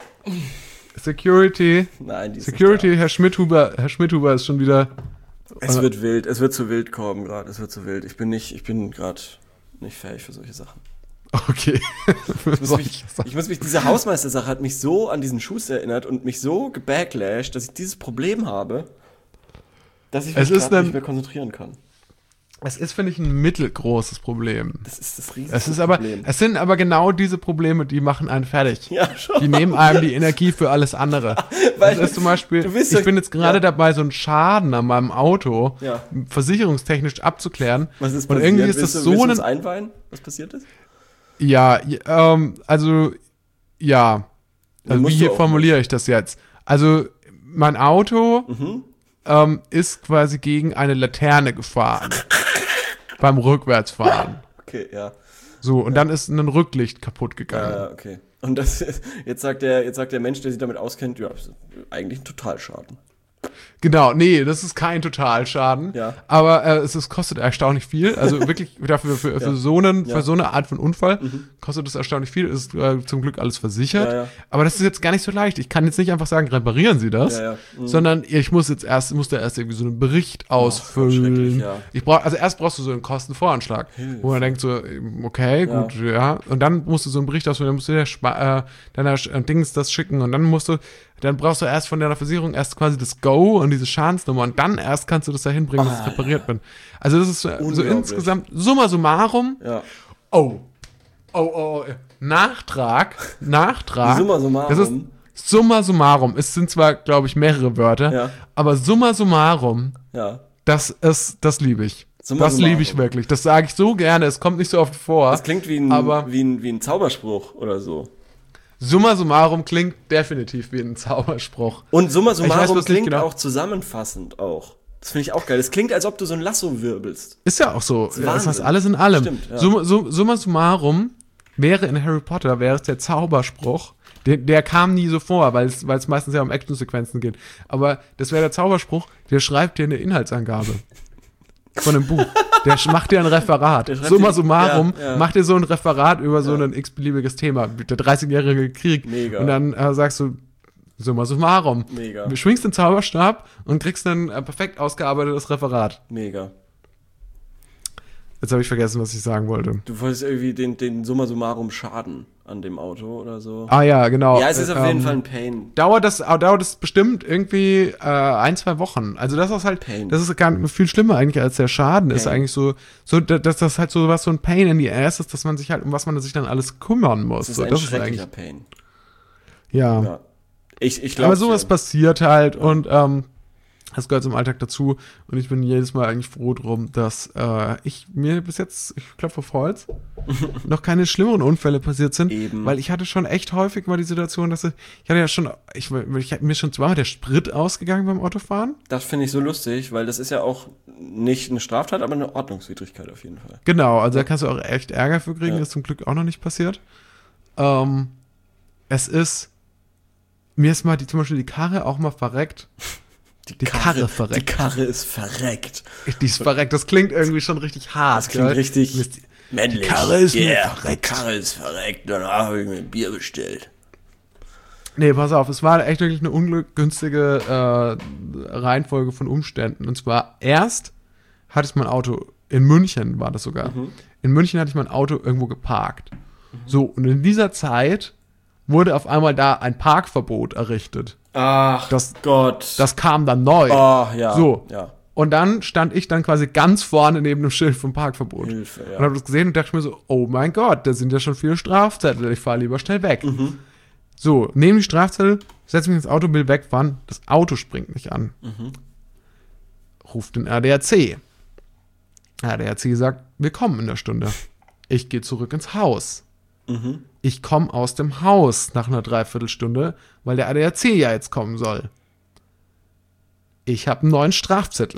Security. Nein, die ist Security, Herr Schmidhuber, Herr Schmidhuber ist schon wieder. nicht da. Es wird wild. Es wird zu wild kommen gerade. Es wird zu wild. Ich bin nicht, ich bin gerade nicht fähig für solche Sachen. Okay. Ich muss, mich, ich muss mich, diese Hausmeistersache hat mich so an diesen Schuster erinnert und mich so gebacklashed, dass ich dieses Problem habe, dass ich mich Es ist gerade ein- nicht mehr konzentrieren kann. Es ist, finde ich, ein mittelgroßes Problem. Das ist das riesige Es ist aber, Problem. es sind aber genau diese Probleme, die machen einen fertig. Ja, schon. Die nehmen einem die Energie für alles andere. Weil Das ist zum Beispiel, du bist ich doch- bin jetzt gerade ja. dabei, so einen Schaden an meinem Auto Ja. versicherungstechnisch abzuklären. Was ist Und passiert? irgendwie ist Willst das du, willst so du uns ein, einweihen, was passiert ist? ja, j- ähm, also, ja. Also, wie musst du hier auch formuliere ich das jetzt? Also, mein Auto Mhm. ähm, ist quasi gegen eine Laterne gefahren. beim Rückwärtsfahren. Okay, ja. So, und dann ist ein Rücklicht kaputt gegangen. Ja, okay. Und das jetzt sagt der, jetzt sagt der Mensch, der sich damit auskennt, ja, das ist eigentlich ein Totalschaden. Genau, nee, das ist kein Totalschaden, Ja. aber äh, es ist, kostet erstaunlich viel. Also wirklich dafür für, für, Ja. so einen, Ja. für so eine Art von Unfall Mhm. kostet es erstaunlich viel. Ist äh, zum Glück alles versichert. Ja, ja. Aber das ist jetzt gar nicht so leicht. Ich kann jetzt nicht einfach sagen, reparieren Sie das, Ja, ja. Mhm. sondern ich muss jetzt erst, muss da erst irgendwie so einen Bericht schrecklich, ausfüllen. ja. Ich brauch, also erst brauchst du so einen Kostenvoranschlag, Hilfe. wo man denkt so, okay, Ja. gut, ja. Und dann musst du so einen Bericht ausfüllen, dann musst du der Spa- äh, deiner äh, Dings das schicken und dann musst du, dann brauchst du erst von deiner Versicherung erst quasi das Go und diese Schadensnummer und dann erst kannst du das da hinbringen, dass Ah, es repariert wird. Also das ist so, so Unglaublich. insgesamt, summa summarum, Ja. oh, oh, oh, äh, Nachtrag, Nachtrag. Summa summarum. Das ist summa summarum. Es sind zwar, glaube ich, mehrere Wörter, Ja. aber summa summarum, Ja. das ist, das liebe ich. Summa das liebe ich summarum. wirklich. Das sage ich so gerne. Es kommt nicht so oft vor. Das klingt wie ein, aber wie ein, wie ein Zauberspruch oder so. summa summarum klingt definitiv wie ein Zauberspruch. Und summa weiß summarum bloß nicht klingt genau. auch zusammenfassend auch. Das finde ich auch geil. Das klingt, als ob du so ein Lasso wirbelst. Ist ja auch so. ist Das heißt Wahnsinn. alles in allem. Stimmt, ja. Summa, sum- summa summarum wäre in Harry Potter, wäre es der Zauberspruch. Der, der kam nie so vor, weil es weil es meistens ja um Actionsequenzen geht. Aber das wäre der Zauberspruch, der schreibt dir eine Inhaltsangabe von einem Buch. Der sch- macht dir ein Referat. Der schreibt Summa dir- summarum, ja, ja. macht dir so ein Referat über so Ja. ein x-beliebiges Thema. Der dreißigjährige Krieg. Mega. Und dann äh, sagst du, summa summarum. Mega. Du schwingst den Zauberstab und kriegst ein äh, perfekt ausgearbeitetes Referat. Mega. Jetzt habe ich vergessen, was ich sagen wollte. Du wolltest irgendwie den, den summa summarum Schaden an dem Auto oder so. Ah ja, genau. ja, es ist Äh, auf jeden ähm, Fall ein Pain. Dauert das, äh, dauert das bestimmt irgendwie äh, ein, zwei Wochen. Also das ist halt, Pain. das ist gar nicht viel schlimmer eigentlich als der Schaden. Ist Pain. eigentlich so, so da- dass das halt so was so ein Pain in the ass ist, dass man sich halt, um was man sich dann alles kümmern muss. Das ist so, ein das ist schrecklicher eigentlich, Pain. ja. Ja. Ich, ich glaube. Aber sowas passiert halt und ähm, das gehört zum Alltag dazu und ich bin jedes Mal eigentlich froh drum, dass äh, ich mir bis jetzt, ich klopfe auf Holz, noch keine schlimmeren Unfälle passiert sind, Eben. weil ich hatte schon echt häufig mal die Situation, dass ich, ich hatte ja schon, ich, ich hatte mir schon zweimal der Sprit ausgegangen beim Autofahren. Das finde ich so lustig, weil das ist ja auch nicht eine Straftat, aber eine Ordnungswidrigkeit auf jeden Fall. Genau, also da kannst du auch echt Ärger für kriegen, Ja. das ist zum Glück auch noch nicht passiert. Ähm, es ist, mir ist mal die, zum Beispiel die Karre auch mal verreckt. Die Karre verreckt. Die Karre ist verreckt. Die ist verreckt, das klingt irgendwie schon richtig hart. Das klingt gell? richtig Mist. männlich. Die Karre ist mir yeah, verreckt. Die Karre ist verreckt. Danach habe ich mir ein Bier bestellt. Nee, pass auf, es war echt wirklich eine ungünstige äh, Reihenfolge von Umständen. Und zwar erst hatte ich mein Auto, in München war das sogar. Mhm. In München hatte ich mein Auto irgendwo geparkt. So, und in dieser Zeit wurde auf einmal da ein Parkverbot errichtet. Ach Das- Gott. Das kam dann neu. oh, ja. So. Ja. Und dann stand ich dann quasi ganz vorne neben dem Schild vom Parkverbot. Hilfe, ja. Und habe das gesehen und dachte mir so, oh mein Gott, da sind ja schon viele Strafzettel, ich fahre lieber schnell weg. Mhm. So, nehme die Strafzettel, setze mich ins Auto, will wegfahren, das Auto springt nicht an. Mhm. Ruft den R D A C. R D A C sagt, wir kommen in der Stunde. Ich gehe zurück ins Haus. Mhm. Ich komme aus dem Haus nach einer Dreiviertelstunde, weil der R D A C ja jetzt kommen soll. Ich habe einen neuen Strafzettel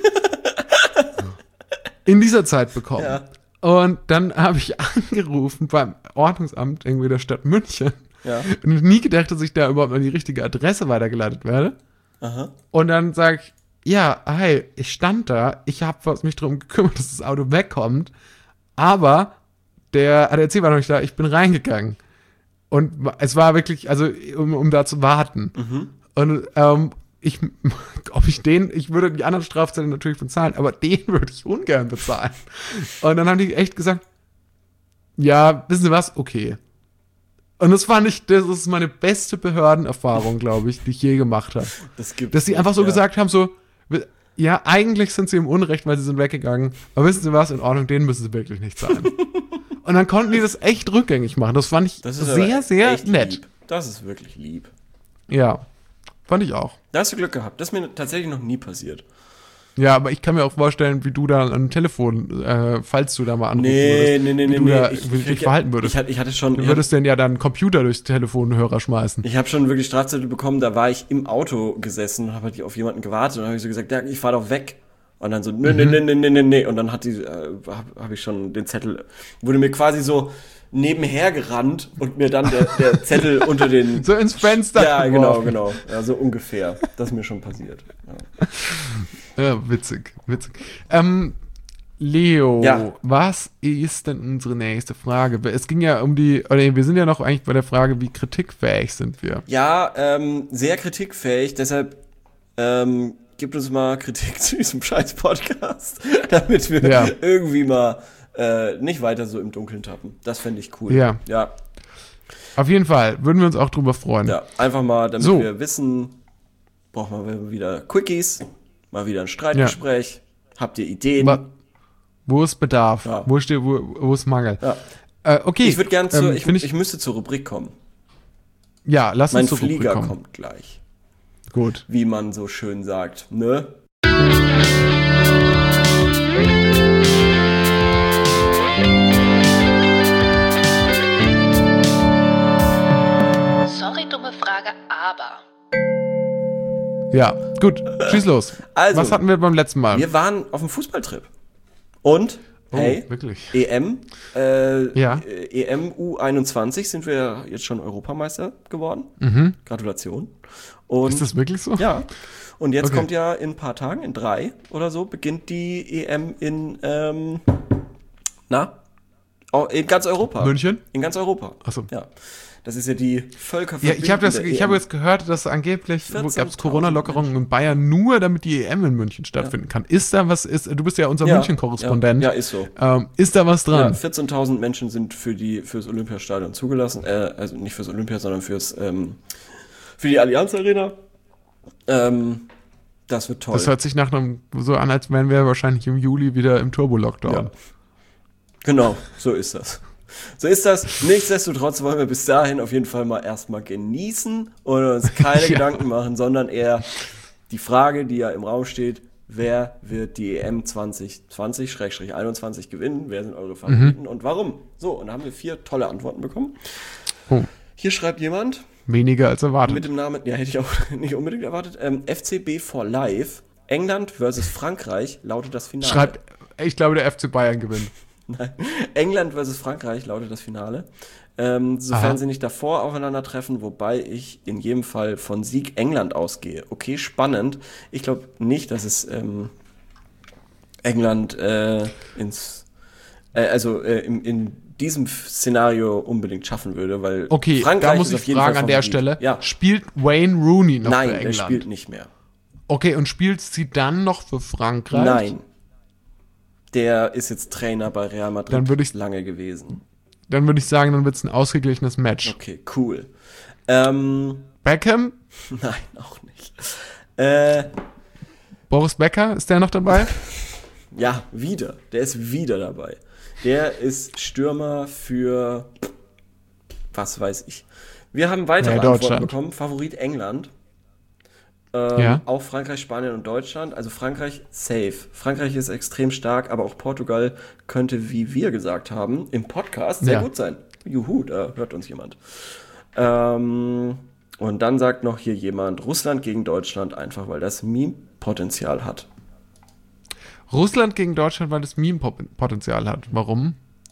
in dieser Zeit bekommen. Ja. Und dann habe ich angerufen beim Ordnungsamt irgendwie der Stadt München Ja. und nie gedacht, dass ich da überhaupt an die richtige Adresse weitergeleitet werde. Aha. Und dann sage ich, ja, hi, ich stand da, ich habe mich darum gekümmert, dass das Auto wegkommt, aber der A D A C war noch nicht da, ich bin reingegangen. Und es war wirklich, also um, um da zu warten. Mhm. Und ähm, ich, ob ich den, ich würde die anderen Strafzettel natürlich bezahlen, aber den würde ich ungern bezahlen. Und dann haben die echt gesagt, ja, wissen Sie was, okay. Und das fand ich, das ist meine beste Behördenerfahrung, glaube ich, die ich je gemacht habe. Das gibt Dass sie einfach so ja. gesagt haben, so, ja, eigentlich sind sie im Unrecht, weil sie sind weggegangen, aber wissen Sie was, in Ordnung, den müssen sie wirklich nicht zahlen. Und dann konnten die das echt rückgängig machen. Das fand ich Das ist sehr, aber sehr echt nett. Lieb. Das ist wirklich lieb. Ja, fand ich auch. Da hast du Glück gehabt. Das ist mir tatsächlich noch nie passiert. Ja, aber ich kann mir auch vorstellen, wie du da am Telefon, äh, falls du da mal anrufen Nee, würdest, nee, nee, wie nee. du nee. da Ich- wie du ich- dich verhalten würdest. Ich, hatte- ich hatte schon. Du Ich, würdest denn ja dann einen Computer durchs Telefonhörer schmeißen. ich habe schon wirklich Strafzettel bekommen, da war ich im Auto gesessen und habe halt auf jemanden gewartet und habe ich so gesagt, ja, ich fahr doch weg. Und dann so, nee, nee, nee, nee, nee, nee, nee. Und dann hat die, äh, habe hab ich schon den Zettel, wurde mir quasi so nebenher gerannt und mir dann der, der Zettel unter den... So ins Fenster Ja, geworfen. genau, genau. Ja, so ungefähr. Das ist mir schon passiert. Ja, Ja, witzig, witzig. Ähm, Leo, Ja. was ist denn unsere nächste Frage? Es ging ja um die, oder wir sind ja noch eigentlich bei der Frage, wie kritikfähig sind wir? ja ähm, sehr kritikfähig, deshalb ähm, gibt uns mal Kritik zu diesem scheiß Podcast, damit wir Ja. irgendwie mal äh, nicht weiter so im Dunkeln tappen. Das fände ich cool. Ja. Ja, Auf jeden Fall, würden wir uns auch drüber freuen. ja. Einfach mal, damit So. wir wissen, brauchen wir wieder Quickies, mal wieder ein Streitgespräch. Habt ihr Ideen? Wa- Wo ist Bedarf? Ja. Wo steht, wo, wo ist Mangel? Ja. Äh, okay. Ich würde gern zu, ähm, ich, find ich, ich, müsste zur Rubrik kommen. ja, lass Mein uns zur Flieger Rubrik kommen. kommt gleich, Gut. wie man so schön sagt, ne? Sorry, dumme Frage, aber. Ja, gut. Schieß los. Also, was hatten wir beim letzten Mal? Wir waren auf dem Fußballtrip. Und, oh, hey, wirklich? E M, äh, Ja. äh, E M U einundzwanzig sind wir jetzt schon Europameister geworden. Mhm. Gratulation. Und Ist das wirklich so? ja. Und jetzt Okay. kommt ja in ein paar Tagen, in drei oder so, beginnt die E M in, ähm, na? Oh, in ganz Europa. München? In ganz Europa. Ach so. Ja. Das ist ja die Ja, Völkerverbindung. ich habe das, der ich E M. habe jetzt gehört, dass angeblich gab es vierzehntausend Corona-Lockerungen in Bayern nur, damit die E M in München stattfinden kann. Ist da was? Ist du bist ja unser Ja, München-Korrespondent. Ja, ja, ist so. Ähm, ist da was Ja, dran? vierzehntausend Menschen sind für die fürs Olympiastadion zugelassen, äh, also nicht fürs Olympia, sondern fürs ähm, für die Allianz Arena. Ähm, das wird toll. Das hört sich nach einem so an, als wären wir wahrscheinlich im Juli wieder im Turbo-Lockdown. Ja. Genau, so ist das. So ist das. Nichtsdestotrotz wollen wir bis dahin auf jeden Fall mal erstmal genießen und uns keine Ja. Gedanken machen, sondern eher die Frage, die ja im Raum steht: Wer wird die E M zwanzig zwanzig einundzwanzig gewinnen? Wer sind eure Favoriten Mhm. und warum? So, und da haben wir vier tolle Antworten bekommen. Oh, Hier schreibt jemand weniger als erwartet. mit dem Namen, ja, hätte ich auch nicht unbedingt erwartet, ähm, F C B for Life, England versus Frankreich lautet das Finale. Schreibt, ich glaube, der F C Bayern gewinnt. Nein. England versus Frankreich lautet das Finale. Ähm, sofern Aha. sie nicht davor aufeinandertreffen, wobei ich in jedem Fall von Sieg England ausgehe. Okay, spannend. Ich glaube nicht, dass es ähm, England äh, ins, äh, also äh, in, in diesem Szenario unbedingt schaffen würde, weil Okay, Frankreich da muss ist ich auf jeden fragen Fall an der Favorit. Stelle. Ja. Spielt Wayne Rooney noch Nein, für der England? spielt nicht mehr. Okay, und spielt sie dann noch für Frankreich? Nein. Der ist jetzt Trainer bei Real Madrid Dann würde ich- lange gewesen. Dann würde ich sagen, dann wird es ein ausgeglichenes Match. Okay, cool. Ähm, Beckham? nein, auch nicht. Äh, Boris Becker, ist der noch dabei? ja, wieder. Der ist wieder dabei. Der ist Stürmer für, was weiß ich. Wir haben weitere Ja, Antworten Deutschland. bekommen. Favorit England. Ähm, Ja. Auch Frankreich, Spanien und Deutschland. Also Frankreich safe. Frankreich ist extrem stark, aber auch Portugal könnte, wie wir gesagt haben, im Podcast sehr Ja. gut sein. Juhu, da hört uns jemand. Ähm, und dann sagt noch hier jemand, Russland gegen Deutschland, einfach weil das Meme-Potenzial hat. Russland gegen Deutschland, weil das Meme-Potenzial hat. Warum?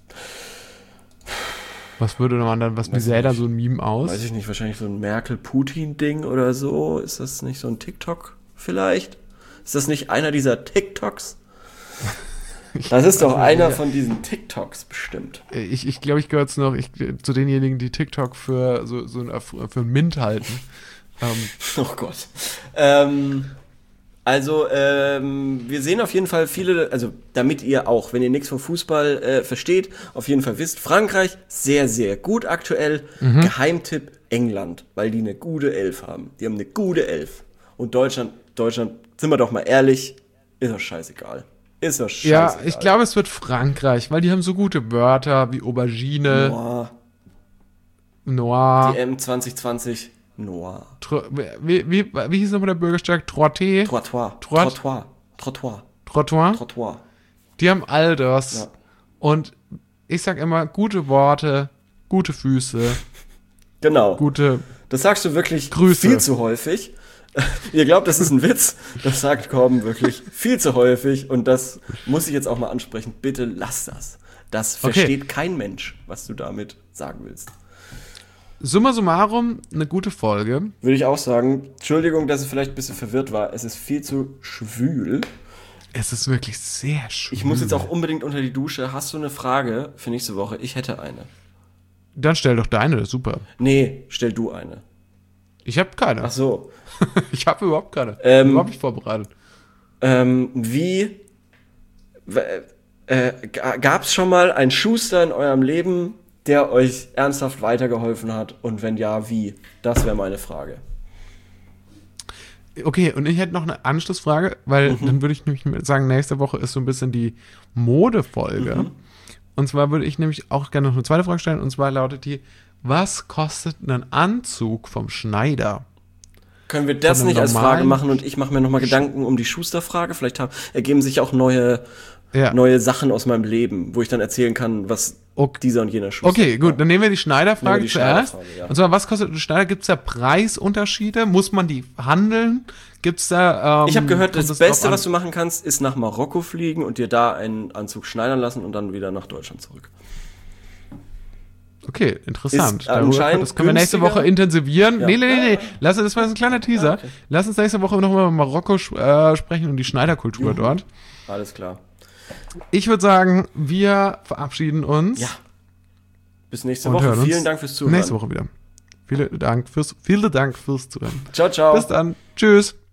Was würde man dann, was, wie Weiß sähe da nicht. so ein Meme aus? Weiß ich nicht, wahrscheinlich so ein Merkel-Putin-Ding oder so. Ist das nicht so ein TikTok vielleicht? Ist das nicht einer dieser TikToks? Das ist doch einer von diesen TikToks bestimmt. Ich, ich glaube, ich gehöre jetzt noch ich, zu denjenigen, die TikTok für so, so ein- für Mint halten. Ähm, Oh Gott. Ähm, also, ähm, wir sehen auf jeden Fall viele, also damit ihr auch, wenn ihr nichts vom Fußball äh, versteht, auf jeden Fall wisst, Frankreich sehr, sehr gut aktuell. Geheimtipp England, weil die eine gute Elf haben. Die haben eine gute Elf. Und Deutschland, Deutschland, sind wir doch mal ehrlich, ist doch scheißegal. Ist doch scheißegal. ja, ich glaube, es wird Frankreich, weil die haben so gute Wörter wie Aubergine, Boah, Noir, die M zwanzig zwanzig, Noir. Tro- wie, wie, wie hieß nochmal der Bürgersteig? Trotté? Trottoir. Trott? Trottoir. Trottoir. Trottoir? Trottoir. Die haben all das. Ja. Und ich sag immer, gute Worte, gute Füße, Genau. gute. Das sagst du wirklich Grüße. viel zu häufig. Ihr glaubt, das ist ein Witz? Das sagt Corben wirklich viel zu häufig und das muss ich jetzt auch mal ansprechen. Bitte lass das. Das Okay. versteht kein Mensch, was du damit sagen willst. Summa summarum, eine gute Folge. Würde ich auch sagen. Entschuldigung, dass es vielleicht ein bisschen verwirrt war. Es ist viel zu schwül. Es ist wirklich sehr schön. Ich muss jetzt auch unbedingt unter die Dusche. Hast du eine Frage für nächste Woche? Ich hätte eine. Dann stell doch deine, das ist super. Nee, stell du eine. Ich habe keine. Ach so. Ich habe überhaupt keine. Ähm, überhaupt nicht vorbereitet. Ähm, wie w- äh, gab es schon mal einen Schuster in eurem Leben, der euch ernsthaft weitergeholfen hat? Und wenn ja, wie? Das wäre meine Frage. Okay, und ich hätte noch eine Anschlussfrage, weil Mhm. dann würde ich nämlich sagen, nächste Woche ist so ein bisschen die Modefolge. Mhm. Und zwar würde ich nämlich auch gerne noch eine zweite Frage stellen. Und zwar lautet die, was kostet ein Anzug vom Schneider? Können wir das Von einem nicht als Frage normalen machen und ich mache mir nochmal Gedanken um die Schusterfrage? Vielleicht haben, ergeben sich auch neue, Ja. neue Sachen aus meinem Leben, wo ich dann erzählen kann, was Okay. dieser und jener Schuster. Okay, gut, dann nehmen wir die Nehmen Schneiderfrage wir die zuerst. Schneiderfrage, ja. Und zwar, was kostet ein Schneider? Gibt es da Preisunterschiede? Muss man die handeln? Gibt es da. Ähm, Ich habe gehört, kommt das drauf Beste, an? was du machen kannst, ist nach Marokko fliegen und dir da einen Anzug schneidern lassen und dann wieder nach Deutschland zurück. Okay, interessant. Ist Darüber, anscheinend das können wir nächste günstiger. Woche intensivieren. Ja. Nee, nee, nee, nee. Lass, das war jetzt ein kleiner Teaser. okay. Lass uns nächste Woche nochmal über Marokko äh, sprechen und die Schneiderkultur Mhm. dort. Alles klar. Ich würde sagen, wir verabschieden uns. Ja. Bis nächste Und Woche. hören uns Vielen Dank fürs Zuhören. Nächste Woche wieder. Vielen Dank fürs, vielen Dank fürs Zuhören. Ciao, ciao. Bis dann. Tschüss.